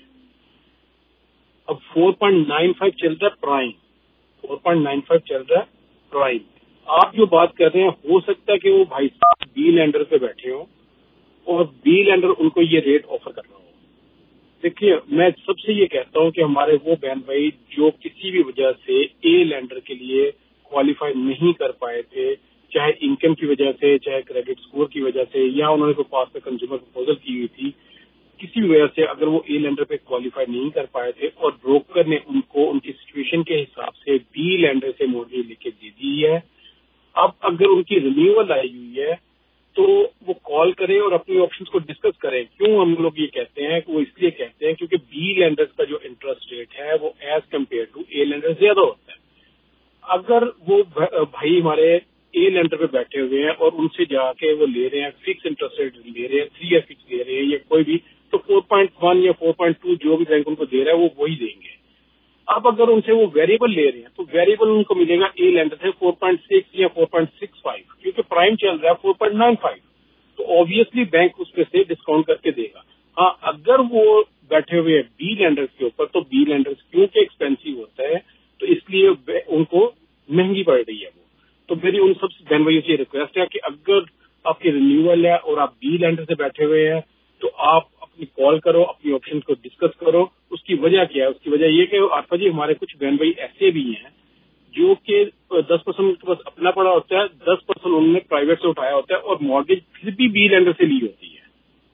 اب 4.95 چل رہا ہے پرائم, 4.95 چل رہا ہے پرائم. آپ جو بات کر رہے ہیں ہو سکتا ہے کہ وہ بھائی صاحب بی لینڈر پہ بیٹھے ہوں اور بی لینڈر ان کو یہ ریٹ آفر کر رہا ہو. دیکھیے میں سب سے یہ کہتا ہوں کہ ہمارے وہ بہن بھائی جو کسی بھی وجہ سے اے لینڈر کے لیے کوالیفائی نہیں کر پائے تھے, چاہے انکم کی وجہ سے, چاہے کریڈٹ اسکور کی وجہ سے, یا انہوں نے کوئی پاس پہ کنزیومر پرپوزل کی ہوئی تھی, کسی بھی وجہ سے اگر وہ اے لینڈر پہ کوالیفائی نہیں کر پائے تھے اور بروکر نے ان کو ان کی سچویشن کے حساب سے بی لینڈر سے مارگیج لے کے دے دی ہے, اب اگر ان کی رینیول آئی ہوئی ہے تو وہ کال کریں اور اپنی آپشنز کو ڈسکس کریں. کیوں ہم لوگ یہ کہتے ہیں کہ وہ اس لیے کہتے ہیں کیونکہ بی لینڈرز کا جو انٹرسٹ ریٹ ہے وہ as compare to a lender زیادہ ہوتا ہے. اگر وہ بھائی ہمارے اے لینڈر پہ بیٹھے ہوئے ہیں اور ان سے جا کے وہ لے رہے ہیں فکس انٹرسٹ ریٹ لے رہے ہیں, 3 ایئر فکس لے رہے ہیں یا کوئی بھی, تو 4.1 یا 4.2 جو بھی بینک ان کو دے رہا ہے وہ وہی دیں گے. اب اگر ان سے وہ ویریبل لے رہے ہیں تو ویریبل ان کو ملے گا اے لینڈر سے 4.6 یا 4.65, کیونکہ پرائم چل رہا ہے 4.95, تو آبویسلی بینک اس پہ سے ڈسکاؤنٹ کر کے دے گا. ہاں اگر وہ بیٹھے ہوئے ہیں بی لینڈرز کے اوپر تو بی لینڈرز کیونکہ ایکسپینسو ہوتا ہے تو اس لیے ان کو مہنگی پڑ رہی ہے وہ. تو میری ان سب بہن بھائیوں سے ریکویسٹ ہے کہ اگر آپ کی رینیول ہے اور آپ بی لینڈر سے بیٹھے ہوئے ہیں تو آپ اپنی کال کرو, اپنی آپشن کو ڈسکس کرو. اس کی وجہ کیا ہے؟ اس کی وجہ یہ کہ عارفہ جی ہمارے کچھ بہن بھائی ایسے بھی ہیں جو کہ 10% کے پاس اپنا پڑا ہوتا ہے, 10% انہوں نے پرائیویٹ سے اٹھایا ہوتا ہے اور مارگیج پھر بھی بی لینڈر سے لی ہوتی ہے,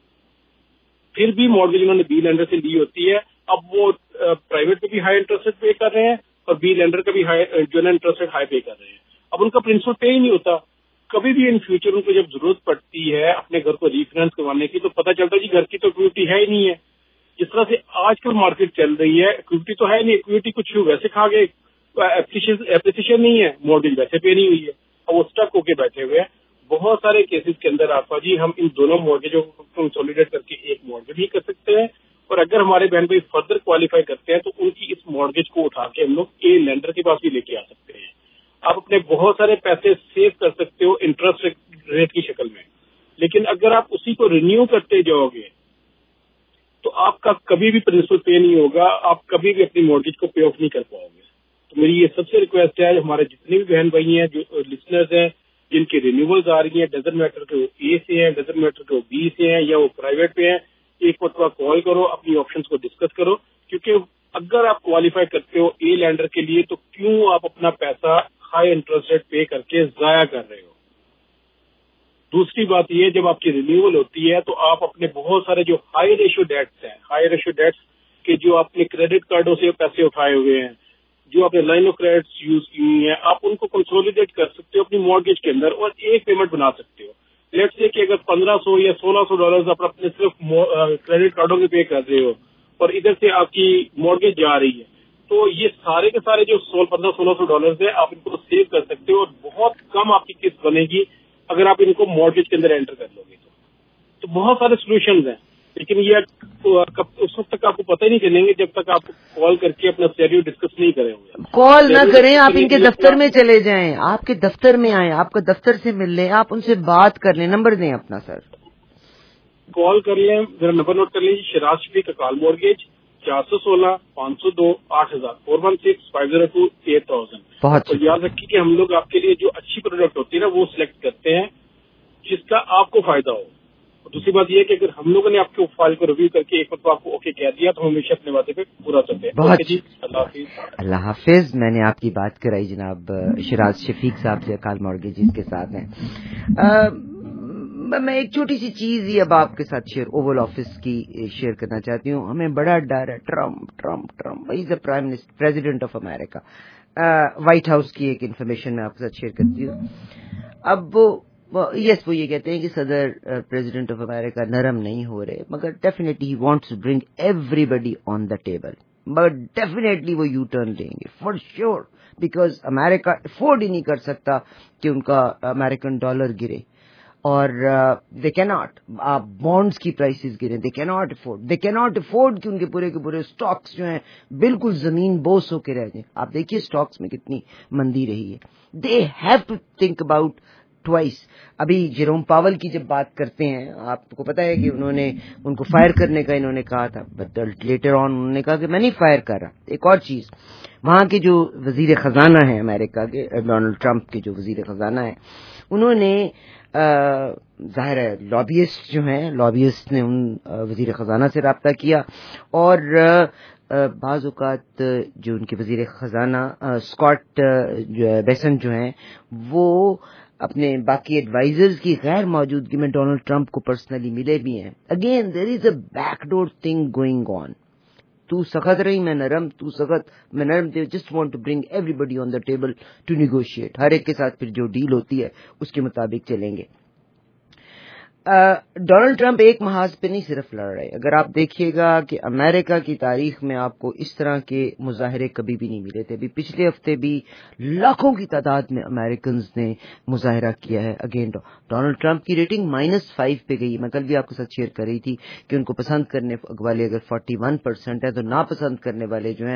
پھر بھی مارگیج انہوں نے بی لینڈر سے لی ہوتی ہے. اب وہ پرائیویٹ پہ بھی ہائی انٹرسٹ پے کر رہے ہیں اور بی لینڈر کا بھی جو ہے انٹرسٹ ہائی پے کر رہے ہیں. اب ان کا پرنسپل پے ہی نہیں ہوتا. کبھی بھی ان فیوچر ان کو جب ضرورت پڑتی ہے اپنے گھر کو ریفائنانس کروانے کی تو پتہ چلتا ہے جی گھر کی تو اکویٹی ہے ہی نہیں ہے. جس طرح سے آج کل مارکیٹ چل رہی ہے اکویٹی تو ہے نہیں, اکویٹی کچھ ویسے کھا گئے, اپریسیشن نہیں ہے, مارگیج ویسے پے نہیں ہوئی ہے, اب وہ اسٹک ہو کے بیٹھے ہوئے ہیں. بہت سارے کیسز کے اندر آفا جی ہم ان دونوں مارگیجوں کو کنسولیڈیٹ کر کے ایک مارگیج ہی کر سکتے ہیں, اور اگر ہمارے بہن بھائی فردر کوالیفائی کرتے ہیں تو ان کی اس مارگیج کو اٹھا کے ہم لوگ اے لینڈر کے پاس بھی لے کے آ سکتے ہیں. آپ اپنے بہت سارے پیسے سیو کر سکتے ہو انٹرسٹ ریٹ کی شکل میں, لیکن اگر آپ اسی کو رینیو کرتے جاؤ گے تو آپ کا کبھی بھی پرنسپل پے نہیں ہوگا, آپ کبھی بھی اپنی مارگیج کو پے آف نہیں کر پاؤ گے. تو میری یہ سب سے ریکویسٹ ہے ہمارے جتنے بھی بہن بھائی ہیں جو لسنرز ہیں جن کی رینیولز آ رہی ہیں, ڈزنٹ میٹر کہ وہ اے سے ہیں, ڈزنٹ میٹر کہ وہ بی سے ہیں یا وہ پرائیویٹ پہ ہیں, ایک مرتبہ کال کرو, اپنی آپشنز کو ڈسکس کرو, کیونکہ اگر آپ کوالیفائی کرتے ہو اے لینڈر کے لیے تو کیوں آپ اپنا پیسہ ہائی انٹرسٹ ریٹ پے کر کے ضائع کر رہے ہو. دوسری بات یہ جب آپ کی رینیول ہوتی ہے تو آپ اپنے بہت سارے جو ہائی ریشو ڈیٹس ہیں, ہائی ریشو ڈیٹس کے جو آپ نے کریڈٹ کارڈوں سے پیسے اٹھائے ہوئے ہیں, جو آپ نے لائن آف کریڈٹ یوز کی ہوئی ہیں, آپ ان کو کنسولیڈیٹ کر سکتے ہو اپنی مارگیج کے اندر اور ایک پیمنٹ بنا سکتے ہو. لیٹس سے کہ اگر $1,500 یا $1,600 آپ اپنے صرف کریڈٹ کارڈوں کے پے کر رہے ہو اور ادھر سے آپ کی مارگیج جا رہی ہے, تو یہ سارے کے سارے جو $1,500-1,600 ہیں آپ ان کو سیو کر سکتے ہو اور بہت کم آپ کی قسط بنے گی اگر آپ ان کو مارگیج کے اندر انٹر کر لو گے. تو بہت سارے سولوشنز ہیں, لیکن یہ اس وقت تک آپ کو پتہ ہی نہیں چلیں گے جب تک آپ کال کر کے اپنا سینیریو ڈسکس نہیں کریں ہوئے. کال نہ کریں, آپ ان کے دفتر میں چلے جائیں, آپ کے دفتر میں آئیں, آپ کا دفتر سے مل لیں, آپ ان سے بات کر لیں. نمبر دیں اپنا سر. کال کر لیں, میرا نمبر نوٹ کر لیجیے, شراز شفیق اکال مارگیج 416-502-8000 416-502-8000. بہت یاد رکھیے کہ ہم لوگ آپ کے لیے جو اچھی پروڈکٹ ہوتی ہے نا وہ سلیکٹ کرتے ہیں جس کا آپ کو فائدہ ہو. اور دوسری بات یہ ہے کہ اگر ہم لوگوں نے آپ کے فائل کو ریویو کر کے ایک مرتبہ آپ کو اوکے کہہ دیا تو ہم ہمیشہ اپنے وعدے پہ پورا کرتے ہیں. بہت جی, اللہ حافظ. اللہ حافظ. میں نے آپ کی بات کرائی جناب شراز شفیق صاحب سے, اکال مارگیجز کے ساتھ ہیں. میں ایک چھوٹی سی چیز ہی اب آپ کے ساتھ اوول آفس کی شیئر کرنا چاہتی ہوں. ہمیں بڑا ڈر ہے, ٹرمپ وہی the prime minister president of America. White House کی ایک انفارمیشن میں آپ کے ساتھ شیئر کرتی ہوں. اب وہ یہ کہتے ہیں کہ صدر پریزیڈنٹ آف امریکہ نرم نہیں ہو رہے, مگر definitely he wants to bring everybody on the table, مگر ڈیفینیٹلی وہ یو ٹرن لیں گے فار شیور, بیکاز امریکہ افورڈ ہی نہیں کر سکتا کہ ان کا امریکن ڈالر گرے, اور دے کیناٹ بانڈز کی پرائسز گریں, دے کیناٹ افورڈ کہ ان کے پورے اسٹاکس جو ہیں بالکل زمین بوس ہو کے رہ جائیں. آپ دیکھیے اسٹاکس میں کتنی مندی رہی ہے. They have to think about twice. ابھی جیروم پاول کی جب بات کرتے ہیں, آپ کو پتا ہے کہ انہوں نے ان کو فائر کرنے کا انہوں نے کہا تھا, بٹ لیٹر آن انہوں نے کہا کہ میں نہیں فائر کر رہا. ایک اور چیز, وہاں کے جو وزیر خزانہ ہیں امریکہ کے, ڈونلڈ ٹرمپ کے جو وزیر خزانہ ہیں, انہوں نے ظاہر ہے لابیسٹ جو ہیں, لابیسٹ نے ان وزیر خزانہ سے رابطہ کیا, اور بعض اوقات جو ان کے وزیر خزانہ اسکاٹ بیسنٹ جو ہیں وہ اپنے باقی ایڈوائزرز کی غیر موجودگی میں ڈونلڈ ٹرمپ کو پرسنلی ملے بھی ہیں. Again there is a back door thing going on. تو سخت رہی, میں نرم, تو سخت میں نرم. They just want to bring everybody on the table to negotiate. ہر ایک کے ساتھ پھر جو ڈیل ہوتی ہے اس کے مطابق چلیں گے. ڈونلڈ ٹرمپ ایک محاذ پہ نہیں صرف لڑ رہے. اگر آپ دیکھیے گا کہ امریکہ کی تاریخ میں آپ کو اس طرح کے مظاہرے کبھی بھی نہیں ملے تھے. ابھی پچھلے ہفتے بھی لاکھوں کی تعداد میں امریکنز نے مظاہرہ کیا ہے اگین. ڈونلڈ ٹرمپ کی ریٹنگ -5 پہ گئی. میں کل بھی آپ کے ساتھ شیئر کر رہی تھی کہ ان کو پسند کرنے والے اگر 41% ہے تو ناپسند کرنے والے جو ہیں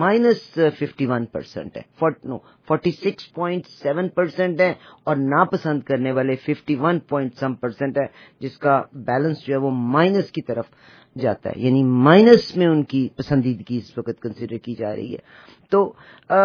-51% ہے. 46.7% ہے اور ناپسند کرنے والے 51% ہے, جس کا بیلنس جو ہے وہ مائنس کی طرف جاتا ہے. یعنی مائنس میں ان کی پسندیدگی اس وقت کنسیڈر کی جا رہی ہے. تو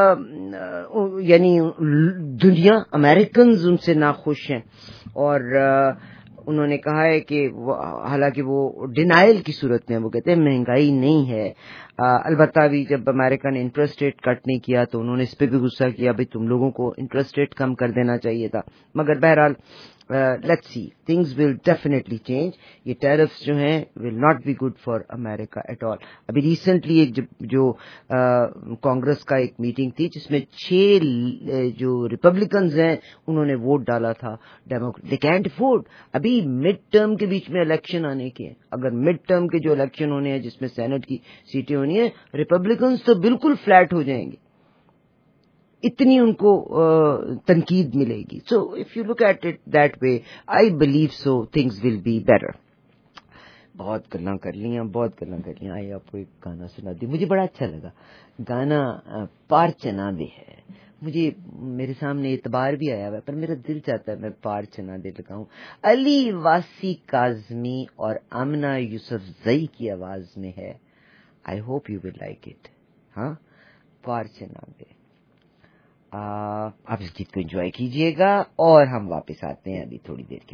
یعنی دنیا, امریکنز ان سے ناخوش ہیں, اور انہوں نے کہا ہے کہ حالانکہ وہ ڈینائل کی صورت میں وہ کہتے ہیں مہنگائی نہیں ہے, البتہ ابھی جب امریکہ نے انٹرسٹ ریٹ کٹ نہیں کیا تو انہوں نے اس پہ بھی غصہ کیا بھائی تم لوگوں کو انٹرسٹ ریٹ کم کر دینا چاہیے تھا. مگر بہرحال let's see things will definitely change. یہ ٹیرفس جو ہیں will not be good for America at all. ابھی ریسنٹلی ایک جو کانگریس کا ایک میٹنگ تھی جس میں 6 جو ریپبلکنز ہیں انہوں نے ووٹ ڈالا تھا ڈیموکریٹ. They can't afford. ابھی مڈ ٹرم کے بیچ میں الیکشن آنے کے ہیں. اگر مڈ ٹرم کے جو الیکشن ہونے ہیں جس میں سینٹ کی سیٹیں ہونی ہیں ریپبلکنز تو بالکل فلیٹ ہو جائیں گے, اتنی ان کو تنقید ملے گی. So if you look at it that way I believe so things will be better. بہت گلاں کر لیاں. آئی آپ کو ایک گانا سنا دی, مجھے بڑا اچھا لگا گانا. پار چنا دے ہے. مجھے میرے سامنے اعتبار بھی آیا ہوا ہے پر میرا دل چاہتا ہے میں پار چنا دے لگاؤں. علی واسی کاظمی اور آمنہ یوسف زئی کی آواز میں ہے. I hope you will like it. ہاں, پار چنا دے. آپ اس گیت کو انجوائے کیجئے گا اور ہم واپس آتے ہیں ابھی تھوڑی دیر کے.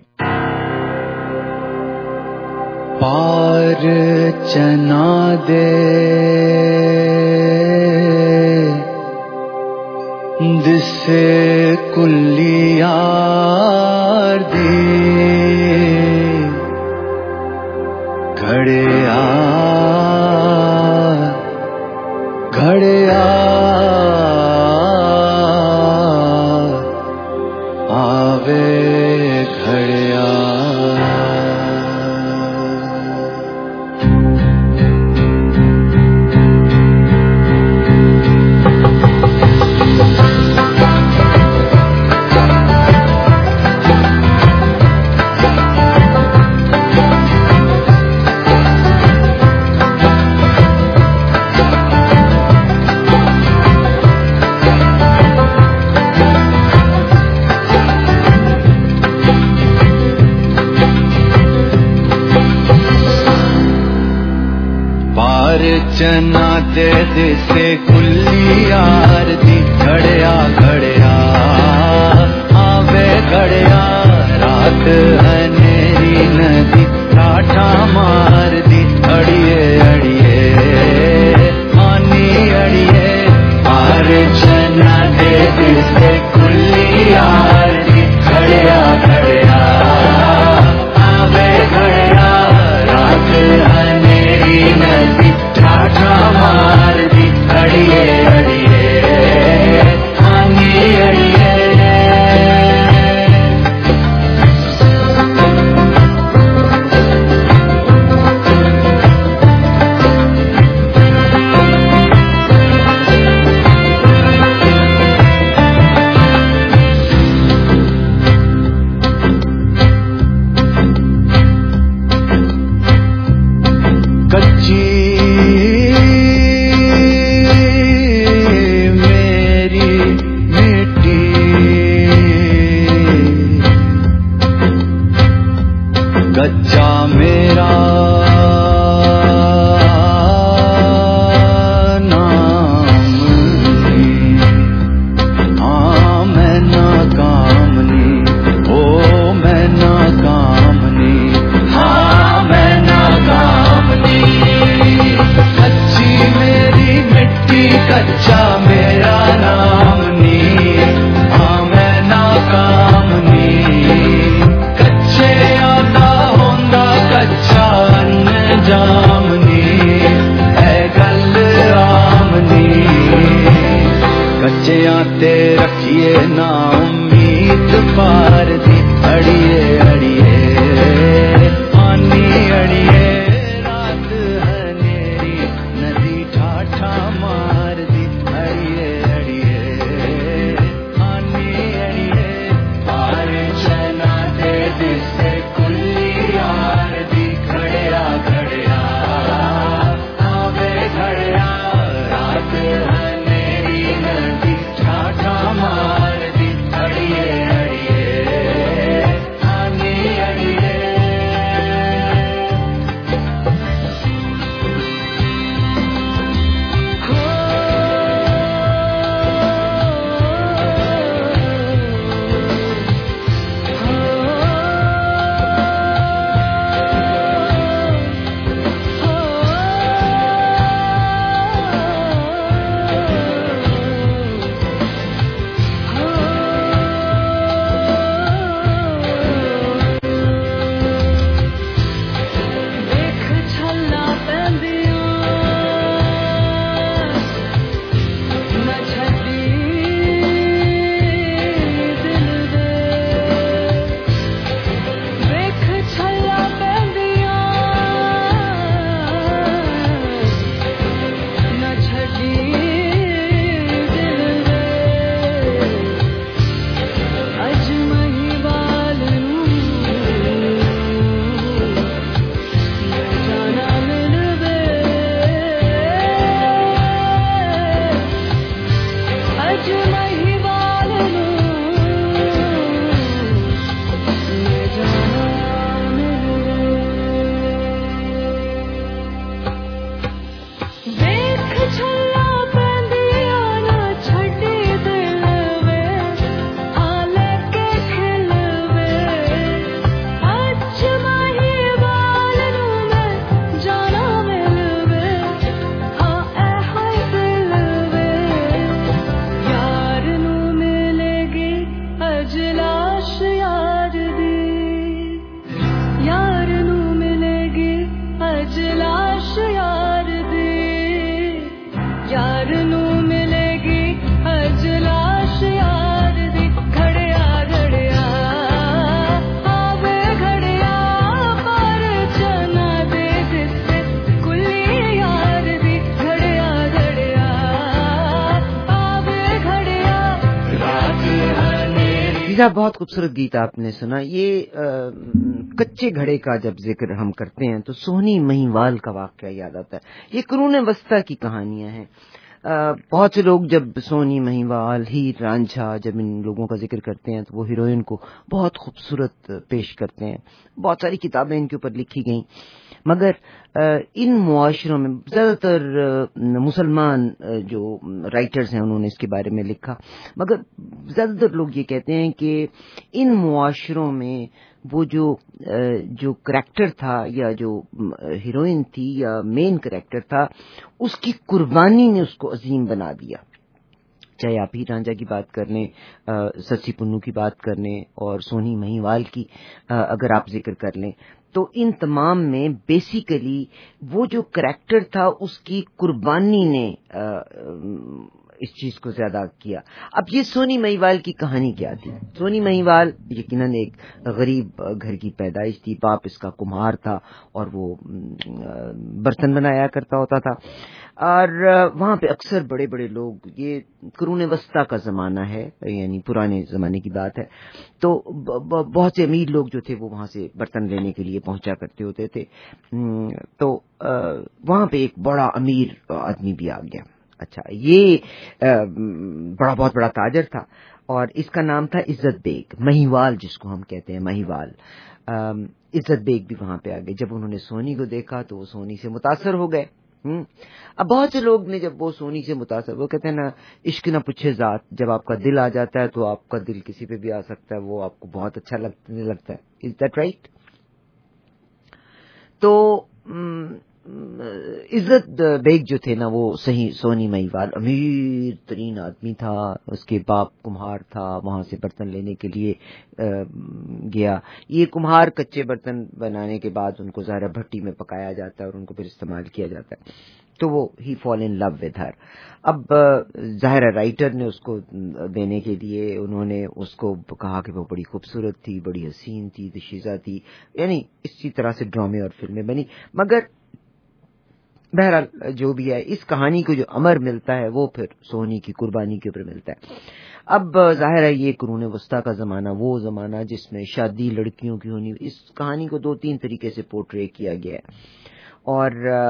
پار چنا دے دسے کلی یار دی گھڑیا چنا دے دسے کلی یار دی گھڑیا آوے گھڑیا رات انیری ندی ٹاٹا مار دی اڑیے آنی اڑیے. پار چنا دے دسے کلی یار دی گھڑیا آوے گھڑیا رات انیری ندی مار دی اڑیے آنی اڑیے. اچھا بہت خوبصورت گیت آپ نے سنا. یہ کچے گھڑے کا جب ذکر ہم کرتے ہیں تو سونی مہیوال کا واقعہ یاد آتا ہے. یہ قرون وسطیٰ کی کہانیاں ہیں. بہت سے لوگ جب سونی مہیوال ہیر رانجھا جب ان لوگوں کا ذکر کرتے ہیں تو وہ ہیروئن کو بہت خوبصورت پیش کرتے ہیں. بہت ساری کتابیں ان کے اوپر لکھی گئیں مگر ان معاشروں میں زیادہ تر مسلمان جو رائٹرز ہیں انہوں نے اس کے بارے میں لکھا مگر زیادہ تر لوگ یہ کہتے ہیں کہ ان معاشروں میں وہ جو کریکٹر تھا یا جو ہیروئن تھی یا مین کریکٹر تھا اس کی قربانی نے اس کو عظیم بنا دیا. چاہے آپ ہی رانجھا کی بات کر لیں, سچی پنو کی بات کر لیں اور سونی مہیوال کی اگر آپ ذکر کر لیں تو ان تمام میں بیسیکلی وہ جو کریکٹر تھا اس کی قربانی نے اس چیز کو زیادہ کیا. اب یہ سونی مہیوال کی کہانی کیا تھی؟ سونی مہیوال یقیناً ایک غریب گھر کی پیدائش تھی. باپ اس کا کمہار تھا اور وہ برتن بنایا کرتا ہوتا تھا اور وہاں پہ اکثر بڑے بڑے لوگ, یہ قرون وسطیٰ کا زمانہ ہے یعنی پرانے زمانے کی بات ہے, تو بہت سے امیر لوگ جو تھے وہ وہاں سے برتن لینے کے لیے پہنچا کرتے ہوتے تھے. تو وہاں پہ ایک بڑا امیر آدمی بھی آ گیا. اچھا, یہ بہت بڑا تاجر تھا اور اس کا نام تھا عزت بیگ. مہیوال جس کو ہم کہتے ہیں مہیوال, عزت بیگ بھی وہاں پہ آ گئے. جب انہوں نے سونی کو دیکھا تو وہ سونی سے متاثر ہو گئے. اب بہت سے لوگ نے جب وہ سونی سے متاثر, وہ کہتے ہیں نا عشق نہ پوچھے ذات, جب آپ کا دل آ جاتا ہے تو آپ کا دل کسی پہ بھی آ سکتا ہے, وہ آپ کو بہت اچھا لگتا ہے. Is that right? تو عزت بیگ جو تھے نا وہ صحیح سونی مہیوال امیر ترین آدمی تھا. اس کے باپ کمہار تھا, وہاں سے برتن لینے کے لیے گیا. یہ کمہار کچے برتن بنانے کے بعد ان کو ظاہر بھٹی میں پکایا جاتا ہے اور ان کو پھر استعمال کیا جاتا ہے. تو وہ ہی فال ان لو ود ہر. اب ظاہر رائٹر نے اس کو دینے کے لیے انہوں نے اس کو کہا کہ وہ بڑی خوبصورت تھی, بڑی حسین تھی, دشیزہ تھی, یعنی اسی طرح سے ڈرامے اور فلمیں بنی. مگر بہرحال جو بھی ہے, اس کہانی کو جو امر ملتا ہے وہ پھر سونی کی قربانی کے اوپر ملتا ہے. اب ظاہر ہے یہ قرون وسطیٰ کا زمانہ, وہ زمانہ جس میں شادی لڑکیوں کی ہونی, اس کہانی کو 2-3 طریقے سے پورٹری کیا گیا ہے. اور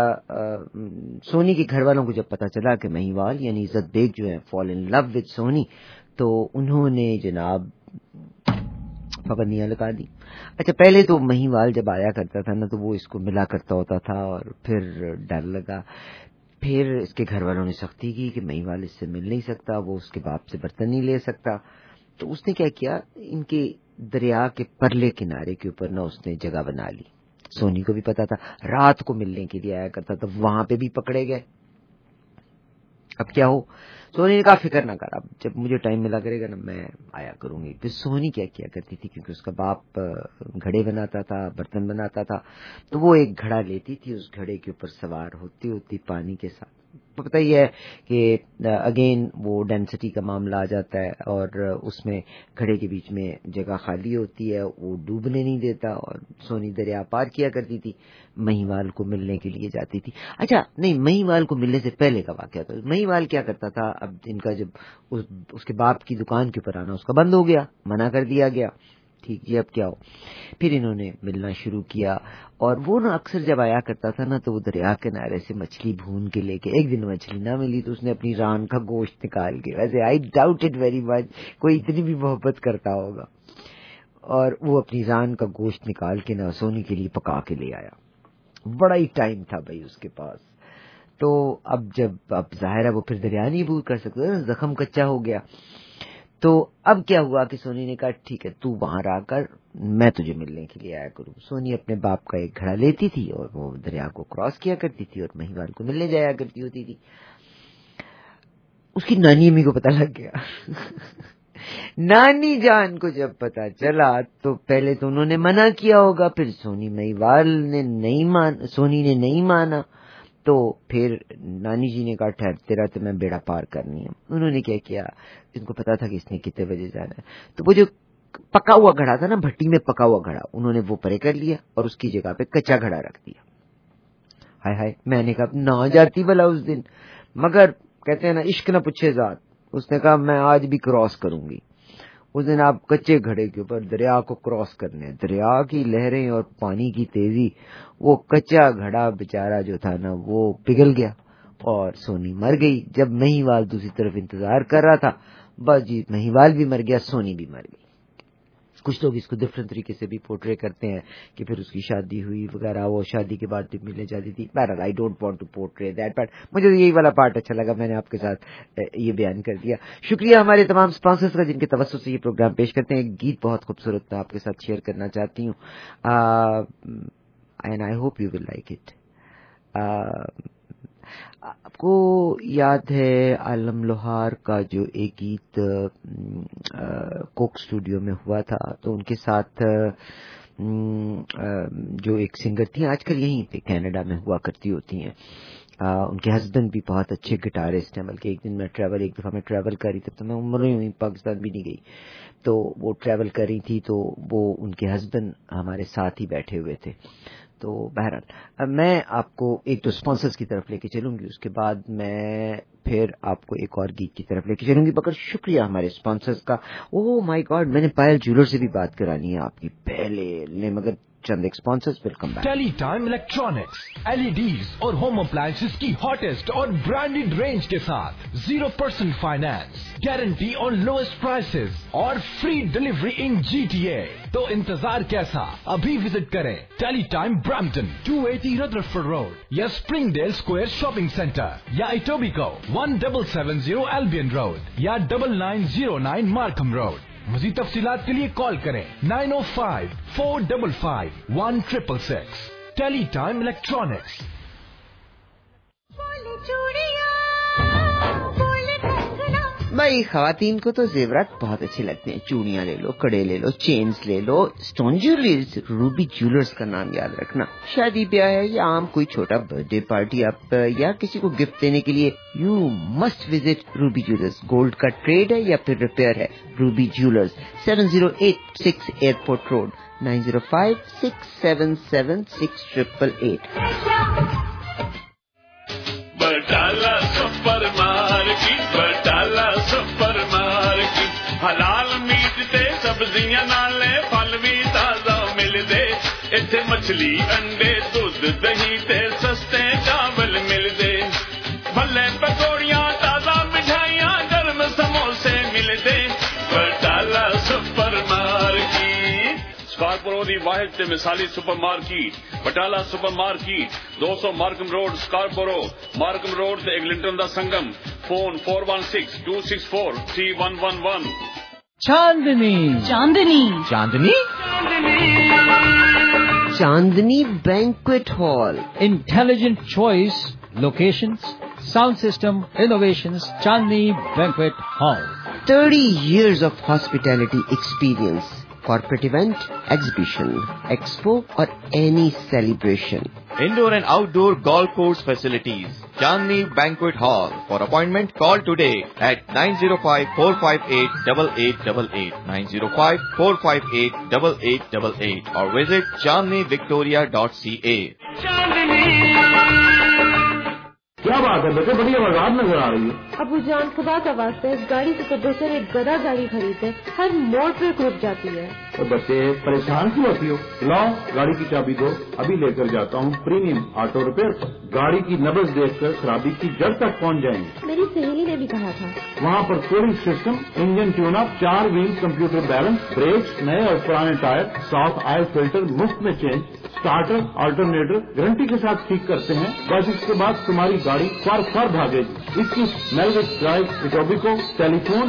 سونی کے گھر والوں کو جب پتا چلا کہ مہیوال یعنی عزت بیگ جو ہے فال ان لو وتھ سونی, تو انہوں نے جناب پابندیاں لگا دی. اچھا, پہلے تو مہیوال جب آیا کرتا تھا نا تو وہ اس کو ملا کرتا ہوتا تھا اور پھر ڈر لگا. پھر اس کے گھر والوں نے سختی کی کہ مہیوال اس سے مل نہیں سکتا, وہ اس کے باپ سے برتن نہیں لے سکتا. تو اس نے کیا کیا, ان کے دریا کے پرلے کنارے کے اوپر نا اس نے جگہ بنا لی. سونی کو بھی پتا تھا رات کو ملنے کے لیے آیا کرتا تھا, وہاں پہ بھی پکڑے گئے. اب کیا ہو, سونی نے کہا فکر نہ کر, اب جب مجھے ٹائم ملا کرے گا نا میں آیا کروں گی. پھر سونی کیا کیا کرتی تھی, کیونکہ اس کا باپ گھڑے بناتا تھا, برتن بناتا تھا, تو وہ ایک گھڑا لیتی تھی, اس گھڑے کے اوپر سوار ہوتی پانی کے ساتھ. پتہ ہی ہے کہ اگین وہ ڈینسٹی کا معاملہ آ جاتا ہے اور اس میں گھڑے کے بیچ میں جگہ خالی ہوتی ہے, وہ ڈوبنے نہیں دیتا. اور سونی دریا پار کیا کرتی تھی, مہیوال کو ملنے کے لیے جاتی تھی. اچھا نہیں, مہیوال کو ملنے سے پہلے کا واقعہ تھا. مہیوال کیا کرتا تھا, اب ان کا جب اس کے باپ کی دکان کے اوپر آنا اس کا بند ہو گیا, منع کر دیا گیا. ٹھیک جی, اب کیا ہو, پھر انہوں نے ملنا شروع کیا. اور وہ نا اکثر جب آیا کرتا تھا نا تو وہ دریا کنارے سے مچھلی بھون کے لے کے, ایک دن مچھلی نہ ملی تو اس نے اپنی ران کا گوشت نکال کے, ویسے I doubt it very much کوئی اتنی بھی محبت کرتا ہوگا, اور وہ اپنی ران کا گوشت نکال کے نا سونی کے لیے پکا کے لے آیا. بڑا ہی ٹائم تھا بھائی اس کے پاس. تو اب ظاہر ہے وہ پھر دریا نہیں عبور کر سکتا, زخم کچا ہو گیا. تو اب کیا ہوا کہ سونی نے کہا ٹھیک ہے تو وہاں آ کر میں تجھے ملنے کے لیے آیا کروں. سونی اپنے باپ کا ایک گھڑا لیتی تھی اور وہ دریا کو کراس کیا کرتی تھی اور مہیوال کو ملنے جایا کرتی ہوتی تھی. اس کی نانی امی کو پتہ لگ گیا. نانی جان کو جب پتا چلا تو پہلے تو انہوں نے منع کیا ہوگا, پھر سونی نے نہیں مانا. تو پھر نانی جی نے کہا ٹھہر, تیرا تو میں بیڑا پار کرنی ہے. انہوں نے کیا کیا, ان کو پتا تھا کہ اس نے کتنے بجے جانا ہے, تو وہ جو پکا ہوا گھڑا تھا نا, بھٹی میں پکا ہوا گھڑا, انہوں نے وہ پرے کر لیا اور اس کی جگہ پہ کچا گھڑا رکھ دیا. ہائے ہائے, میں نے کہا نہ جاتی بلا اس دن, مگر کہتے ہیں نا عشق نہ پوچھے ذات, اس نے کہا میں آج بھی کراس کروں گی. اس دن آپ کچے گھڑے کے اوپر دریا کو کراس کرنے، دریا کی لہریں اور پانی کی تیزی، وہ کچا گھڑا بیچارہ جو تھا نا وہ پگھل گیا اور سونی مر گئی. جب مہیوال دوسری طرف انتظار کر رہا تھا، بس جی مہیوال بھی مر گیا، سونی بھی مر گئی. کچھ لوگ اس کو ڈفرینٹ طریقے سے بھی پورٹری کرتے ہیں کہ پھر اس کی شادی ہوئی وغیرہ، وہ شادی کے بعد ملنے جاتی تھی. بہرحال I don't want to portray that part. مجھے یہی والا پارٹ اچھا لگا، میں نے آپ کے ساتھ یہ بیان کر دیا. شکریہ ہمارے تمام اسپانسرز کا جن کے توسط سے یہ پروگرام پیش کرتے ہیں. ایک گیت بہت خوبصورت میں آپ کے ساتھ شیئر کرنا چاہتی ہوں and I hope you will like it. آپ کو یاد ہے عالم لوہار کا جو ایک گیت کوک اسٹوڈیو میں ہوا تھا، تو ان کے ساتھ جو ایک سنگر تھی آج کل یہیں پہ کینیڈا میں ہوا کرتی ہوتی ہیں، ان کے ہسبینڈ بھی بہت اچھے گٹارسٹ ہیں. بلکہ ایک دفعہ میں ٹریول کر رہی تھی، تو میں عمر ہی پاکستان بھی نہیں گئی، تو وہ ٹریول کر رہی تھی، تو وہ ان کے ہسبینڈ ہمارے ساتھ ہی بیٹھے ہوئے تھے. تو بہرحال میں آپ کو ایک دو اسپانسرز کی طرف لے کے چلوں گی، اس کے بعد میں پھر آپ کو ایک اور گیت کی طرف لے کے چلوں گی. مگر شکریہ ہمارے اسپانسرز کا. اوہ مائی گاڈ، میں نے پائل جیولر سے بھی بات کرانی ہے آپ کی پہلے، مگر چند sponsors. Welcome back. Teletime electronics LEDs اور ہوم اپلائنسز کی ہاٹسٹ اور برانڈیڈ رینج کے ساتھ 0% فائنانس، گارنٹی اور لوئسٹ پرائسز اور فری ڈلیوری ان GTA. تو انتظار کیسا؟ ابھی وزٹ کریں Teletime Brampton 280 Rutherford road یا Springdale square shopping centre یا ایٹوبیکو 1770 ایلبین روڈ یا 9909 مارکھم روڈ. مزید تفصیلات کے لیے کال کریں 905-455-1666. Teletime electronics. بھائی خواتین کو تو زیورات بہت اچھے لگتے ہیں. چوڑیاں لے لو، کڑے لے لو، چینز لے لو. اسٹون جیولرز، روبی جیولرز کا نام یاد رکھنا. شادی بیاہ ہے یا عام کوئی چھوٹا برتھ ڈے پارٹی آپ یا کسی کو گفٹ دینے کے لیے، you must visit Ruby Jewellers. Gold کا ٹریڈ ہے یا پھر ریپیئر ہے، Ruby Jewellers 7086 airport road 9056776888. Batala supermarket, Batala supermarket. حلال میٹ تے سبزیاں نالے پھل بھی تازہ ملدے. اتھے مچھلی، انڈے، دودھ، دہی تے سستے چاول ملدے. بھلے پکوڑیاں، تازہ مٹھائیاں، گرم سموسے ملدے. بٹالہ سپر مارکیٹ سکارپورو دی واحد تے مثالی supermarket. Batala supermarket 200 Markham road Scarborough. Markham road تے ایگلنٹن دا سنگم. Phone 4162643111. Chandni Chandni Chandni Chandni banquet hall. Intelligent choice, locations, sound system, innovations. Chandni banquet hall. 30 years of hospitality experience. Corporate event, exhibition, expo or any celebration. Indoor and outdoor golf course facilities. Chandni Banquet Hall. For appointment, call today at 905-458-8888, 905-458-8888 or visit chandnivictoria.ca. کیا بات ہے بیٹے، بڑی آواز نظر آ رہی ہے. ابو جان خدا کا واسطہ اس گاڑی سے تو بہتر ایک گدا گاڑی خریدے، ہر موڑ پہ رک جاتی ہے. تو بچے پریشان کیوں ہوتی ہو؟ لاؤ گاڑی کی چابی دو، ابھی لے کر جاتا ہوں پریمیم آٹو ریپیئر پر. گاڑی کی نبض دیکھ کر خرابی کی جڑ تک پہنچ جائیں گے. میری سہیلی نے بھی کہا تھا. وہاں پر cooling system, engine tune up, 4 wheel computer balance, brakes, نئے اور پرانے ٹائر، ساؤتھ آئل فلٹر مفت میں چینج، اسٹارٹر آلٹرنیٹر گارنٹی کے ساتھ ٹھیک کرتے ہیں. بس اس کے بعد تمہاری گاڑی فر بھاگے گی. 21 میلوٹ ڈرائیو ایٹوبیکو. ٹیلیفون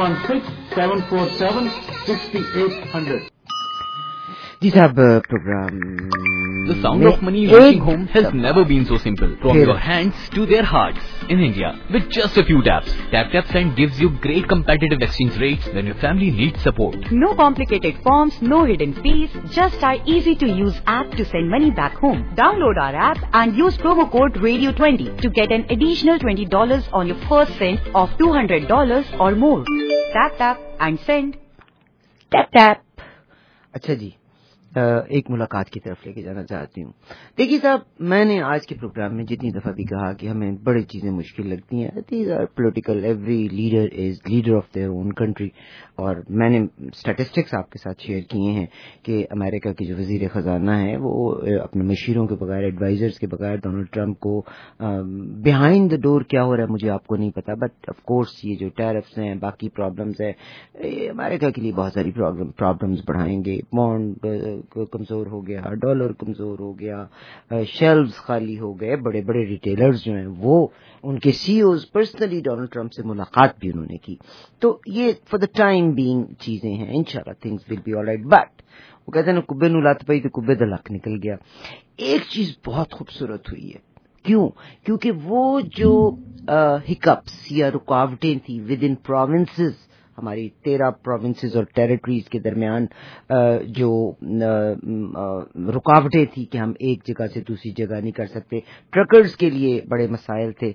416-747-6800. جی صاحب program The sound of money reaching home has never been so simple. From your hands to their hearts. In India, with just a few taps, TapTapSend gives you great competitive exchange rates when your family needs support. No complicated forms, no hidden fees, just our easy-to-use app to send money back home. Download our app and use promo code Radio20 to get an additional $20 on your first send of $200 or more. Tap, tap and send. Tap, tap. اچھا جی، ایک ملاقات کی طرف لے کے جانا چاہتی ہوں. دیکھیے صاحب, میں نے آج کے پروگرام میں جتنی دفعہ بھی کہا کہ ہمیں بڑی چیزیں مشکل لگتی ہیں. These are political, every leader is leader of their own country. اور میں نے اسٹیٹسٹکس آپ کے ساتھ شیئر کیے ہیں کہ امریکہ کے جو وزیر خزانہ ہیں وہ اپنے مشیروں کے بغیر, ایڈوائزرز کے بغیر ڈونلڈ ٹرمپ کو بیہائنڈ دا ڈور کیا ہو رہا ہے مجھے آپ کو نہیں پتا, بٹ آف کورس یہ جو ٹیرفس ہیں, باقی پرابلمس ہیں, امریکہ کے لیے بہت ساری پرابلمس بڑھائیں گے. بانڈ کمزور ہو گیا, ڈالر کمزور ہو گیا, شیلفز خالی ہو گئے. بڑے بڑے ریٹیلرز جو ہیں وہ ان کے CEOs personally Donald Trump سے ملاقات بھی انہوں نے کی. تو یہ فار دا ٹائم بینگ چیزیں ہیں, انشاءاللہ things will be all right. But وہ کہتے ہیں نا کبے نو لت پئی تو کبے دا لک نکل گیا. ایک چیز بہت خوبصورت ہوئی ہے. کیوں؟ کیونکہ وہ جو ہکپس یا رکاوٹیں تھیں ود ان پروونسز, ہماری 13 پروونسز اور ٹیریٹریز کے درمیان جو رکاوٹیں تھیں کہ ہم ایک جگہ سے دوسری جگہ نہیں کر سکتے, ٹرکرز کے لیے بڑے مسائل تھے.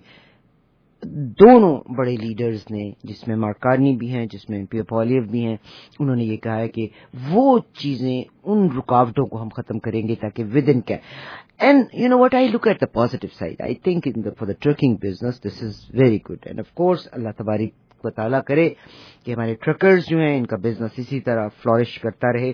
دونوں بڑے لیڈرز نے, جس میں مارک کارنی بھی ہیں, جس میں پیو پولیو بھی ہیں, انہوں نے یہ کہا ہے کہ وہ چیزیں, ان رکاوٹوں کو ہم ختم کریں گے تاکہ ود ان کیا. And you know what, I look at the positive side. I think for the trucking business this is very good. And of course اللہ تبارک و تعالیٰ کرے کہ ہمارے ٹرکرز جو ہیں ان کا بزنس اسی طرح فلورش کرتا رہے.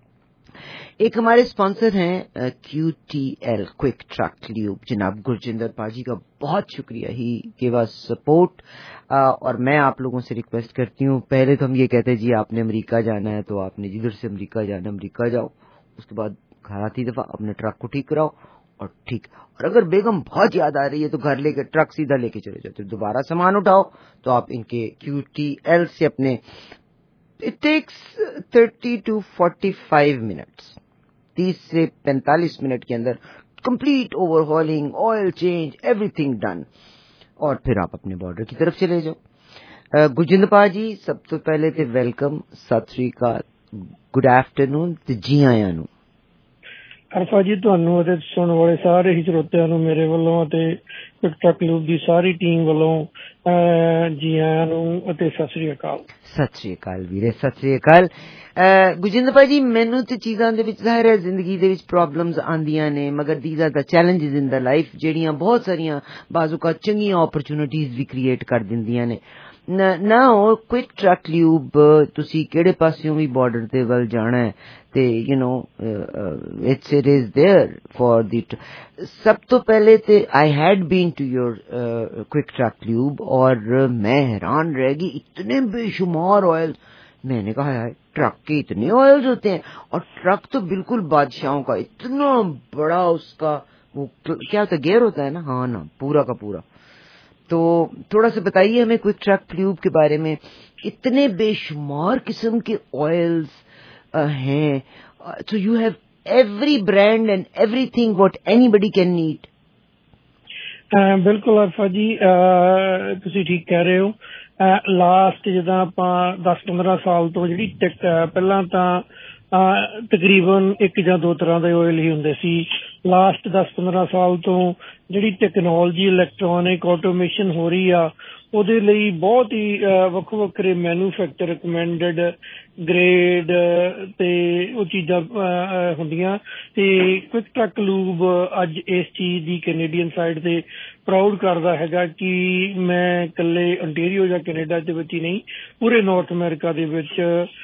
ایک ہمارے اسپانسر ہیں QTL کوئک ٹرک لیوب, جناب گرجندر پاجی کا بہت شکریہ. He gave us support. اور میں آپ لوگوں سے ریکویسٹ کرتی ہوں, پہلے تو ہم یہ کہتے ہیں جی آپ نے امریکہ جانا ہے تو آپ نے جدھر سے امریکہ جانا امریکہ جاؤ, اس کے بعد گھر آتی دفعہ اپنے ٹرک کو ٹھیک کراؤ اور ٹھیک. اور اگر بیگم بہت یاد آ رہی ہے تو گھر لے کے ٹرک سیدھا لے کے چلے جاتے, دوبارہ سامان اٹھاؤ تو آپ ان کے QTL سے اپنے It takes 30 to 45 minutes. 30 سے 45 منٹ کے اندر complete overhauling, oil change, everything done, اور پھر آپ اپنے بارڈر کی طرف چلے جاؤ. گرجندر پا جی سب تو پہلے تے ویلکم, ست سری اکال, گڈ آفٹرنون تے جی آیاں نو. عرفا جی تہانوں تے سنن والے سارے ہی سروتیاں نو میرے والوں تے ٹرک لوب دی ساری ٹیم والوں جی آیاں نو تے ست سری اکال. ست سری اکال ویرے, ست سری اکال. گجندر بھائی جی مینوں تے چیزاں دے وچ ظاہر ہے زندگی دے وچ پرابلمز آندیاں نے, مگر these are the challenges in the life جہڑیاں بہت ساریاں بعض اوقات چنگیاں اپرچونٹیز بھی کریٹ کر دیندیاں نے. ناؤ کوئک ٹرک لیوب تسی کیڑے پاسیوں بھی بارڈر تے ول جانا ہے تے you know it is there for the. سب تو پہلے تے I had been to your Quick Truck Lube اور میں حیران رہ گئی, اتنے بے شمار آئل. میں نے کہا یار ٹرک کے اتنے آئلز ہوتے ہیں, اور ٹرک تو بالکل بادشاہوں کا, اتنا بڑا اس کا وہ کیا ہوتا ہے, گیئر ہوتا ہے نا, ہاں نا, پورا کا پورا. تو تھوڑا سا بتائیے ہمیں کوئک ٹرک لیوب کے بارے میں. اتنے بے شمار قسم کے آئلز ہیں, so you have every brand and everything what anybody can need. بالکل عرفا جی تسی ٹھیک کہہ رہے ہو. لاسٹ جداں اپاں 10-15 سال تو جڑی پہلاں تاں تقریباً ایک یا دو طرح دے آئل ہی ہوندے سی. لاسٹ 10-15 سال تو جڑی ٹیکنالوجی الیکٹرانک آٹومیشن ہو رہی آ ਉਹਦੇ ਲਈ ਬਹੁਤ ਹੀ ਵੱਖੋ ਵੱਖਰੇ ਮੈਨੂਫੈਕਚਰ ਰਿਕਮੈਂਡਡ ਗ੍ਰੇਡ ਤੇ ਉਹ ਚੀਜ਼ਾਂ ਹੁੰਦੀਆਂ. ਤੇ ਕੁਇਕ ਟਰੱਕ ਲੂਬ ਅੱਜ ਇਸ ਚੀਜ਼ ਦੀ ਕੈਨੇਡੀਅਨ ਸਾਈਡ ਤੇ ਪ੍ਰਾਊਡ ਕਰਦਾ ਹੈਗਾ ਕਿ ਮੈਂ ਇਕੱਲੇ ontario ਜਾਂ ਕੈਨੇਡਾ ਦੇ ਵਿੱਚ ਹੀ ਨਹੀਂ, ਪੂਰੇ ਨਾਰਥ ਅਮਰੀਕਾ ਦੇ ਵਿੱਚ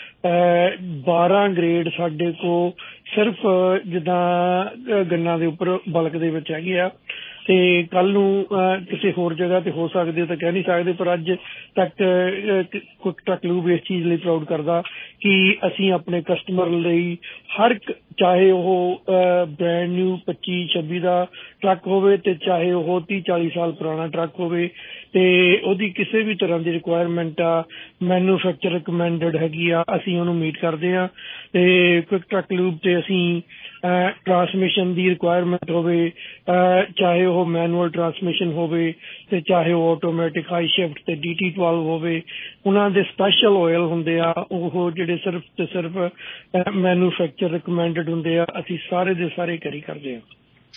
12 ਗ੍ਰੇਡ ਸਾਡੇ ਕੋਲ ਸਿਰਫ ਜਿੱਦਾਂ ਗੰਨਾਂ ਦੇ ਉੱਪਰ ਬਲਕ ਦੇ ਵਿੱਚ ਹੈਗੇ ਆ. ਤੇ ਕੱਲ ਨੂੰ ਕਿਸੇ ਹੋਰ ਜਗ੍ਹਾ ਤੇ ਹੋ ਸਕਦੇ ਤਾਂ ਕਹਿ ਨਹੀਂ ਸਕਦੇ, ਪਰ ਅੱਜ ਤੱਕ ਕੁਇਕ ਟਰੱਕ ਲੂਬ ਇਸ ਚੀਜ਼ ਲਈ ਪ੍ਰਾਊਡ ਕਰਦਾ ਕਿ ਅਸੀਂ ਆਪਣੇ ਕਸਟਮਰ ਲਈ ਹਰ ਇੱਕ, ਚਾਹੇ ਉਹ ਬ੍ਰੈਂਡ ਨਿਊ 25-26 ਦਾ ਟਰੱਕ ਹੋਵੇ ਤੇ ਚਾਹੇ ਉਹ 30-40 ਸਾਲ ਪੁਰਾਣਾ ਟਰੱਕ ਹੋਵੇ, ਤੇ ਉਹਦੀ ਕਿਸੇ ਵੀ ਤਰ੍ਹਾਂ ਦੀ ਰਿਕੁਆਇਰਮੈਂਟ ਆ ਮੈਨੂਫੈਕਚਰ ਰਿਕਮੈਂਡਡ ਹੈਗੀ ਆ, ਅਸੀਂ ਉਹਨੂੰ ਮੀਟ ਕਰਦੇ ਹਾਂ. ਤੇ ਕੁਇਕ ਟਰੱਕ ਲੂਬ ਤੇ ਅਸੀਂ ਟਰਾਂਸਮਿਸ਼ਨ ਦੀ ਰਿਕੁਆਇਰਮੈਂਟ ਹੋਵੇ, ਚਾਹੇ ਉਹ ਮੈਨੂਅਲ ਟਰਾਂਸਮਿਸ਼ਨ ਹੋਵੇ ਤੇ ਚਾਹੇ ਉਹ ਆਟੋਮੈਟਿਕ ਹਾਈ ਸ਼ਿਫਟ ਤੇ DT12 ਹੋਵੇ, ਉਹਨਾਂ ਦੇ ਸਪੈਸ਼ਲ ਆਇਲ ਹੁੰਦੇ ਆ ਉਹ ਜਿਹੜੇ ਸਿਰਫ ਤੇ ਸਿਰਫ ਮੈਨੂਫੈਕਚਰ ਰਿਕਮੈਂਡਡ ਹੁੰਦੇ ਆ, ਅਸੀਂ ਸਾਰੇ ਦੇ ਸਾਰੇ ਕੈਰੀ ਕਰਦੇ ਹਾਂ.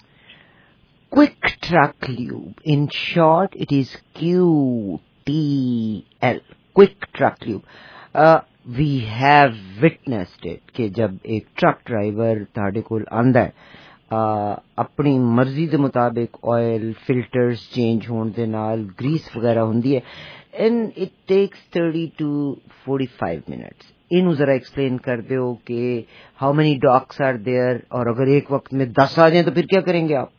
Quick Truck Lube. In short, it is QTL. Quick Truck Lube. We have witnessed it कि जब एक ट्रक ड्राइवर तुहाडे कोल आंदा है अपनी मर्जी के मुताबिक ऑयल फिल्टर्स चेंज होने दे नाल ग्रीस वगैरह होंदी है and it takes 30 to 45 minutes इनू जरा एक्सप्लेन कर दो कि how many docks are there और अगर एक वक्त में 10 आ जाए तो फिर क्या करेंगे आप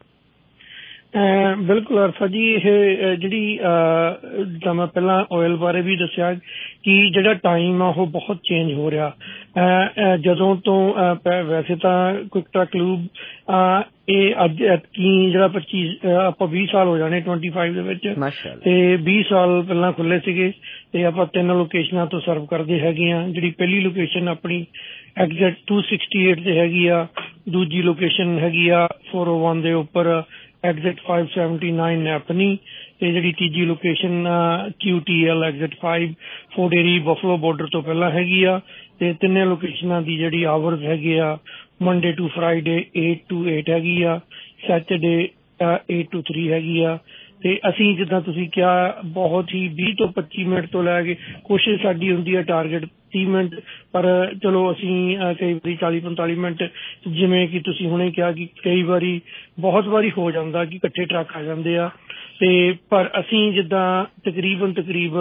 बिल्कुल अरफा जी ਇਹ ਜਿਹੜੀ ਜਿੱਦਾਂ ਮੈਂ ਪਹਿਲਾਂ ਆਇਲ ਬਾਰੇ ਵੀ ਦੱਸਿਆ ਕਿ ਜਿਹੜਾ ਟਾਈਮ ਆ ਉਹ ਬਹੁਤ ਚੇਂਜ ਹੋ ਰਿਹਾ ਜਦੋਂ ਤੋਂ ਵੈਸੇ ਤਾਂ ਕੁਇਕ ਟਰੱਕ ਲੂਬ ਇਹ ਅੱਜ ਕੀ ਜਿਹੜਾ 25 ਆਪਾਂ 20 ਸਾਲ ਹੋ ਜਾਣੇ 25 ਦੇ ਵਿੱਚ ਤੇ 20 ਸਾਲ ਪਹਿਲਾਂ ਖੁੱਲੇ ਸੀਗੇ ਤੇ ਆਪਾਂ 3 ਲੋਕੇਸ਼ਨਾਂ ਤੋਂ ਸਰਵ ਕਰਦੇ ਹੈਗੇ ਆ ਜਿਹੜੀ ਪਹਿਲੀ ਲੋਕੇਸ਼ਨ ਆਪਣੀ ਐਗਜ਼ੈਕਟ 268 ਤੇ ਹੈਗੀ ਆ ਦੂਜੀ ਲੋਕੇਸ਼ਨ ਹੈਗੀ ਆ 401 ਦੇ ਉੱਪਰ ਐਗਜ਼ਿਟ 579 ਨੈਪਨੀ ਤੇ ਜਿਹੜੀ ਤੀਜੀ location QTL exit 5 Fort Erie Buffalo border ਤੋਂ ਪਹਿਲਾਂ ਹੈਗੀ ਆ ਤੇ ਤਿੰਨੇ ਲੋਕੇਸ਼ਨਾਂ ਦੀ ਜਿਹੜੀ ਆਵਰਸ ਹੈਗੇ ਆ ਮੰਡੇ ਟੂ ਫਰਾਈਡੇ 8 to 8 ਹੈਗੀ ਆ ਸੈਟਰਡੇ 8 to 3 ਹੈਗੀ ਆ ਤੇ ਅਸੀਂ ਜਿੱਦਾਂ ਤੁਸੀਂ ਕਿਹਾ ਬਹੁਤ ਹੀ 20 ਤੋਂ 25 ਮਿੰਟ ਤੋਂ ਲੈ ਕੇ ਕੋਸ਼ਿਸ਼ ਸਾਡੀ ਹੁੰਦੀ ਹੈ ਟਾਰਗੇਟ 30 ਮਿੰਟ ਪਰ ਚਲੋ ਅਸੀਂ ਕਈ ਵਾਰੀ 40-45 ਮਿੰਟ ਜਿਵੇਂ ਕਿ ਤੁਸੀਂ ਹੁਣੇ ਕਿਹਾ ਕਿ ਕਈ ਵਾਰੀ ਬਹੁਤ ਵਾਰੀ ਹੋ ਜਾਂਦਾ ਕਿ ਇਕੱਠੇ ਟਰੱਕ ਆ ਜਾਂਦੇ ਆ ਤੇ ਪਰ ਅਸੀਂ ਜਿੱਦਾਂ ਤਕਰੀਬਨ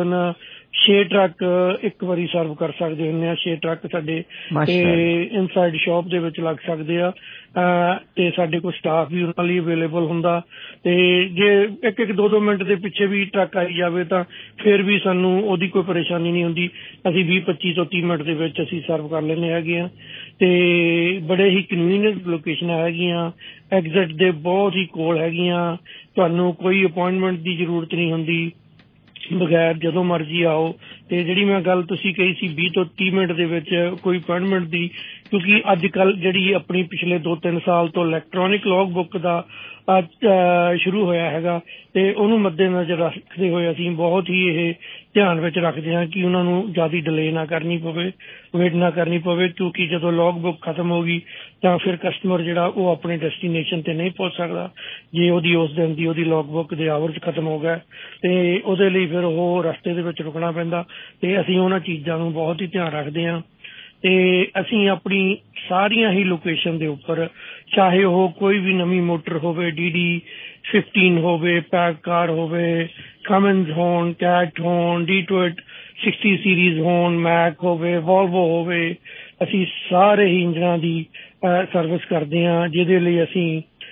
6 ਟਰੱਕ ਇੱਕ ਵਾਰੀ ਸਰਵ ਕਰ ਸਕਦੇ ਹੁੰਦੇ ਆ 6 ਟਰੱਕ ਸਾਡੇ ਇਨਸਾਈਡ ਸ਼ਾਪ ਦੇ ਵਿੱਚ ਲੱਗ ਸਕਦੇ ਆ ਤੇ ਸਾਡੇ ਕੋਲ ਸਟਾਫ ਵੀ ਉਹਨਾਂ ਲਈ ਅਵੇਲੇਬਲ ਹੁੰਦਾ ਤੇ ਜੇ ਇੱਕ 2 ਮਿੰਟ ਦੇ ਪਿੱਛੇ ਵੀ ਟਰੱਕ ਆਈ ਜਾਵੇ ਤਾਂ ਫਿਰ ਵੀ ਸਾਨੂੰ ਉਹਦੀ ਕੋਈ ਪਰੇਸ਼ਾਨੀ ਨਹੀਂ ਹੁੰਦੀ ਅਸੀਂ 20-25 ਤੋਂ 30 ਮਿੰਟ ਦੇ ਵਿੱਚ ਅਸੀਂ ਸਰਵ ਕਰ ਲੈਂਦੇ ਹੈਗੇ ਆ ਤੇ ਬੜੇ ਹੀ ਕਨਵੀਨੀਅੰਟ ਲੋਕੇਸ਼ਨਾਂ ਹੈਗੀਆਂ ਐਗਜ਼ਿਟ ਦੇ ਬਹੁਤ ਹੀ ਕੋਲ ਹੈਗੀਆਂ ਤੁਹਾਨੂੰ ਕੋਈ ਅਪੁਆਇੰਟਮੈਂਟ ਦੀ ਜ਼ਰੂਰਤ ਨਹੀਂ ਹੁੰਦੀ ਬਗੈਰ ਜਦੋਂ ਮਰਜ਼ੀ ਆਓ ਤੇ ਜਿਹੜੀ ਮੈਂ ਗੱਲ ਤੁਸੀਂ ਕਹੀ ਸੀ 20 ਤੋਂ 30 ਮਿੰਟ ਦੇ ਵਿੱਚ ਕੋਈ ਅਪੁਆਇੰਟਮੈਂਟ ਦੀ ਕਿਉਂਕਿ ਅੱਜ ਕੱਲ ਜਿਹੜੀ ਆਪਣੀ ਪਿਛਲੇ 2-3 ਸਾਲ ਤੋਂ ਇਲੈਕਟ੍ਰੋਨਿਕ ਲੌਗ ਬੁੱਕ ਦਾ ਸ਼ੁਰੂ ਹੋਇਆ ਹੈਗਾ ਤੇ ਉਹਨੂੰ ਮੱਦੇਨਜ਼ਰ ਰੱਖਦੇ ਹੋਏ ਅਸੀਂ ਬਹੁਤ ਹੀ ਇਹ ਧਿਆਨ ਵਿੱਚ ਰੱਖਦੇ ਹਾਂ ਕਿ ਉਹਨਾਂ ਨੂੰ ਜ਼ਿਆਦਾ ਡਿਲੇ ਨਾ ਕਰਨੀ ਪਵੇ ਵੇਟ ਨਾ ਕਰਨੀ ਪਵੇ ਕਿਉਂਕਿ ਜਦੋਂ ਲੌਗ ਬੁੱਕ ਖਤਮ ਹੋ ਗਈ ਤਾਂ ਫਿਰ ਕਸਟਮਰ ਜਿਹੜਾ ਉਹ ਆਪਣੇ ਡੈਸਟੀਨੇਸ਼ਨ ਤੇ ਨਹੀਂ ਪਹੁੰਚ ਸਕਦਾ ਜੇ ਉਹਦੀ ਉਸ ਦਿਨ ਦੀ ਉਹਦੀ ਲੌਗ ਬੁੱਕ ਦੇ ਆਵਰਸ ਖਤਮ ਹੋ ਗਏ ਤੇ ਉਹਦੇ ਲਈ ਫਿਰ ਉਹ ਰਸਤੇ ਦੇ ਵਿੱਚ ਰੁਕਣਾ ਪੈਂਦਾ ਤੇ ਅਸੀਂ ਉਹਨਾਂ ਚੀਜ਼ਾਂ ਨੂੰ ਬਹੁਤ ਹੀ ਧਿਆਨ ਰੱਖਦੇ ਹਾਂ ਤੇ ਅਸੀਂ ਆਪਣੀ ਸਾਰੀਆਂ ਹੀ ਲੋਕੇਸ਼ਨ ਦੇ ਉੱਪਰ ਚਾਹੇ ਉਹ ਕੋਈ ਵੀ ਨਵੀਂ ਮੋਟਰ ਹੋਵੇ DD15 ਹੋਵੇ ਪੈਕ ਕਾਰ ਹੋਵੇ ਕਮਨਜ਼ ਹੋਣ ਕੈਟ ਹੋਣ D2 60 ਸੀਰੀਜ਼ ਹੋਣ ਮੈਕ ਹੋਵੇ ਵੋਲਵੋ ਹੋਵੇ ਅਸੀਂ ਸਾਰੇ ਹੀ ਇੰਜਨਾਂ ਦੀ ਸਰਵਿਸ ਕਰਦੇ ਹਾਂ ਜਿਹਦੇ ਲਈ ਅਸੀਂ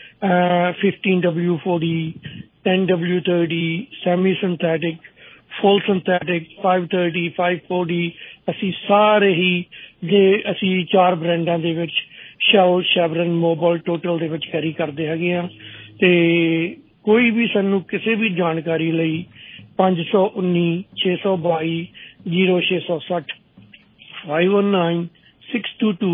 15W40 10W30 ਸੈਮੀ ਸਿੰਥੈਟਿਕ ਫੁੱਲ ਸਿੰਥੈਟਿਕ 530 540 ਅਸੀਂ ਸਾਰੇ ਹੀ ਜੇ ਅਸੀਂ 4 ਬ੍ਰਾਂਡਾਂ ਦੇ ਵਿੱਚ ਸ਼ੈਲ ਸ਼ੈਵਰਨ ਮੋਬਾਈਲ ਟੋਟਲ ਦੇ ਵਿੱਚ ਕੈਰੀ ਕਰਦੇ ਹੈਗੇ ਆ ਤੇ ਕੋਈ ਵੀ ਸਾਨੂੰ ਕਿਸੇ ਵੀ ਜਾਣਕਾਰੀ ਲਈ 519 622 0660 519 622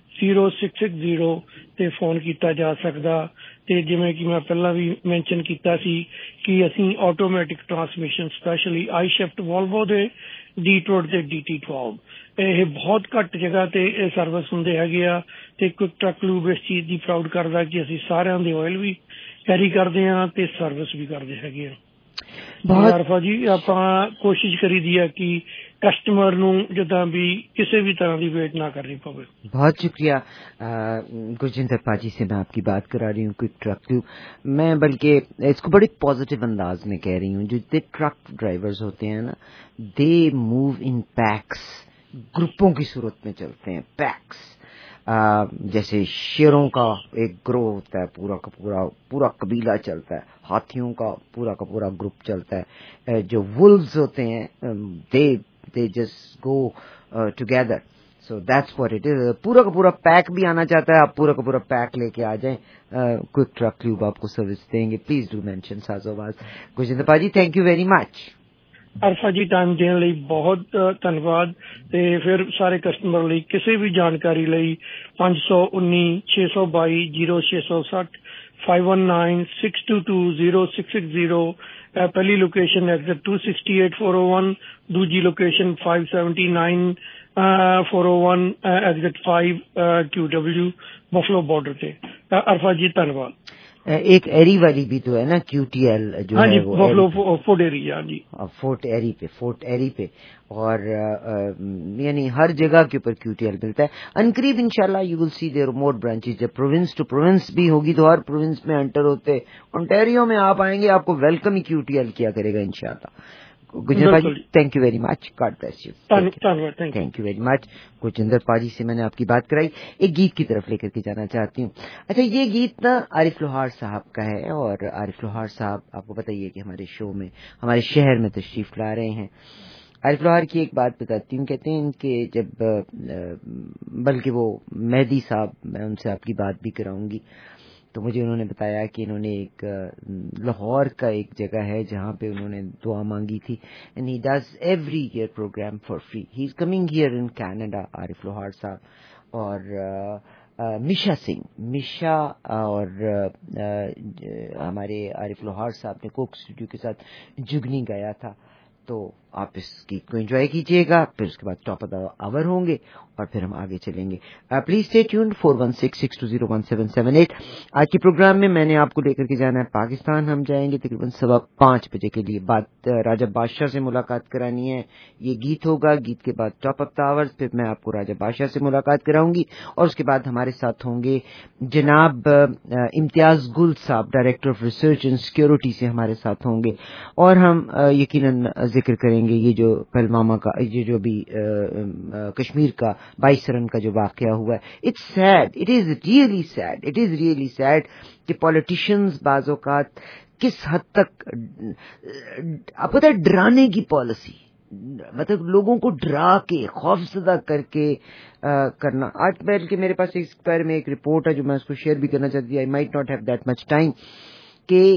0660 ਤੇ ਫੋਨ ਕੀਤਾ ਜਾ ਸਕਦਾ ਤੇ ਜਿਵੇਂ ਕਿ ਮੈਂ ਪਹਿਲਾਂ ਵੀ ਮੈਂਸ਼ਨ ਕੀਤਾ ਸੀ ਕਿ ਅਸੀਂ automatic transmission specially I shift Volvo ਦੇ D2 ਤੇ DT12 ਇਹ ਬਹੁਤ ਘੱਟ ਜਗ੍ਹਾ ਤੇ ਇਹ ਸਰਵਿਸ ਹੁੰਦੇ ਹੈਗੇ ਆ ਤੇ ਕੁਇਕ ਟਰੱਕ ਲੂਬ ਇਸ ਚੀਜ਼ ਦੀ ਪ੍ਰਾਊਡ ਕਰਦਾ ਕਿ ਅਸੀਂ ਸਾਰਿਆਂ ਦੇ ਆਇਲ ਵੀ ਕੈਰੀ ਕਰਦੇ ਹਾਂ ਤੇ ਸਰਵਿਸ ਵੀ ਕਰਦੇ ਹੈਗੇ ਆ ਬਹੁਤ ਜੀ ਆਪਾਂ ਕੋਸ਼ਿਸ਼ ਕਰੀਦੀ ਆ ਕਿ कस्टमर नूं जिद्दां भी किसी भी तरह की वेट ना करनी पवे। बहुत शुक्रिया गुरजिंदर पाजी से मैं आपकी बात करा रही हूँ क्विक ट्रक लूब। मैं बल्कि इसको बड़ी पॉजिटिव अंदाज में कह रही हूँ। जो जितने ट्रक ड्राइवर्स होते हैं ना दे मूव इन पैक्स, ग्रुपों की सूरत में चलते हैं पैक्स। जैसे शेरों का एक ग्रोह होता है, पूरा कबीला चलता है, हाथियों का पूरा ग्रुप चलता है। जो वुल्व्स होते हैं they just go together, so that's what it is। पूरा का पूरा पैक भी आना चाहता है, आप पूरा का पूरा पैक लेके आ जाएं, क्विक ट्रक लूब आपको सर्विस देंगे। प्लीज डू मेंशन साजोवाज। गुरजिंदर पाजी thank you very much. Arfa ji time देने ਲਈ बहुत ਧੰਨਵਾਦ ਤੇ ਫਿਰ ਸਾਰੇ ਕਸਟਮਰ ਲਈ ਕਿਸੇ ਵੀ ਜਾਣਕਾਰੀ ਲਈ 519 622 0660 519 622 0660। पहली लोकेशन एग्जिट 268 401, दूजी location 579 401 exit 5 QW Buffalo border से। अरफा जी धन्यवाद। ایک ایری والی بھی تو ہے نا QTL جو ہے وہ فورٹ ایری جی فورٹ ایری پہ اور یعنی ہر جگہ کے اوپر QTL ملتا ہے. عنقریب انشاءاللہ you will see there more branches. جب پروونس ٹو پروونس بھی ہوگی تو ہر پروونس میں انٹر ہوتے. اونٹیریو میں آپ آئیں گے آپ کو ویلکم ہی QTL کیا کرے گا انشاءاللہ. گجر پاجی thank you very much. God bless you. Thank you very much. Gajinder پاجی سے میں نے آپ کی بات کرائی. ایک گیت کی طرف لے کر کے جانا چاہتی ہوں. اچھا یہ گیت نا عارف لوہار صاحب کا ہے اور عارف لوہار صاحب آپ کو بتائیے کہ ہمارے شو میں ہمارے شہر میں تشریف لا رہے ہیں. عارف لوہار کی ایک بات بتاتی ہوں. کہتے ہیں کہ جب بلکہ وہ مہدی صاحب میں ان سے آپ کی بات بھی کراؤں گی تو مجھے انہوں نے بتایا کہ انہوں نے ایک لاہور کا ایک جگہ ہے جہاں پہ انہوں نے دعا مانگی تھی. And he does every year program for free. He is coming here in Canada Arif Lohar صاحب. اور مشا اور ہمارے عارف لوہار صاحب نے کوک اسٹوڈیو کے ساتھ جگنی گایا تھا. تو آپ اس گیت کو انجوائے کیجیے گا. پھر اس کے بعد ٹاپ آف دا آور ہوں گے اور پھر ہم آگے چلیں گے. Please stay tuned 4166201778. آج کے پروگرام میں میں نے آپ کو لے کر کے جانا ہے پاکستان. ہم جائیں گے تقریباً 5:15 بجے کے لیے. بات راجہ بادشاہ سے ملاقات کرانی ہے. یہ گیت ہوگا. گیت کے بعد ٹاپ آف دا آور. پھر میں آپ کو راجہ بادشاہ سے ملاقات کراؤں گی اور اس کے بعد ہمارے ساتھ ہوں گے جناب امتیاز گل صاحب director of research and security سے ہمارے ساتھ ہوں گے اور ہم یقیناً ذکر کریں گے یہ جو پلوامہ کا یہ جو بھی کشمیر کا 22 رن کا جو واقعہ ہوا ہے. It's sad. It is really sad کہ پولیٹیشینز بعض اوقات کس حد تک آپ پتہ ہے ڈرانے کی پالیسی مطلب لوگوں کو ڈرا کے خوف زدہ کر کے کرنا. آج بیٹھ کے میرے پاس اس بارے میں ایک رپورٹ ہے جو میں اس کو شیئر بھی کرنا چاہتی ہوں. I might not have that much time کہ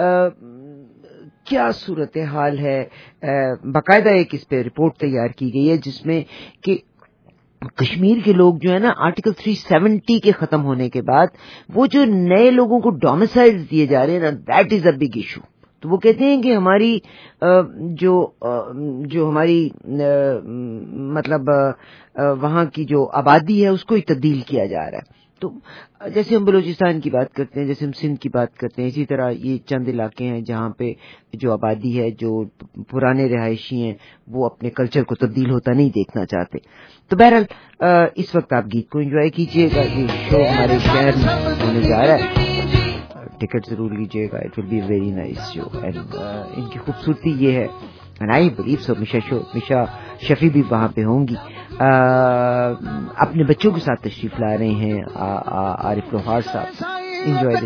کیا صورتحال ہے. باقاعدہ ایک اس پہ رپورٹ تیار کی گئی ہے جس میں کہ کشمیر کے لوگ جو ہے نا آرٹیکل 370 کے ختم ہونے کے بعد وہ جو نئے لوگوں کو ڈومیسائل دیے جا رہے ہیں نا that is a big issue. تو وہ کہتے ہیں کہ ہماری جو ہماری مطلب وہاں کی جو آبادی ہے اس کو ہی تبدیل کیا جا رہا ہے. تو جیسے ہم بلوچستان کی بات کرتے ہیں جیسے ہم سندھ کی بات کرتے ہیں اسی طرح یہ چند علاقے ہیں جہاں پہ جو آبادی ہے جو پرانے رہائشی ہیں وہ اپنے کلچر کو تبدیل ہوتا نہیں دیکھنا چاہتے. تو بہرحال اس وقت آپ گیت کو انجوائے کیجیے گا. یہ شو ہمارے شہر میں ہونے جا رہا ہے. ٹکٹ ضرور لیجیے گا. It will be very nice show. And ان کی خوبصورتی یہ ہے اینڈ آئی بلیو سو مشا شفیع بھی وہاں پہ ہوں گی. اپنے بچوں کے ساتھ تشریف لا رہے ہیں عارف لوہار صاحب. انجوائے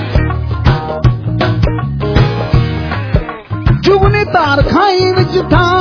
ਤਾਰ ਖਾਈ ਵਿੱਚ ਠਾ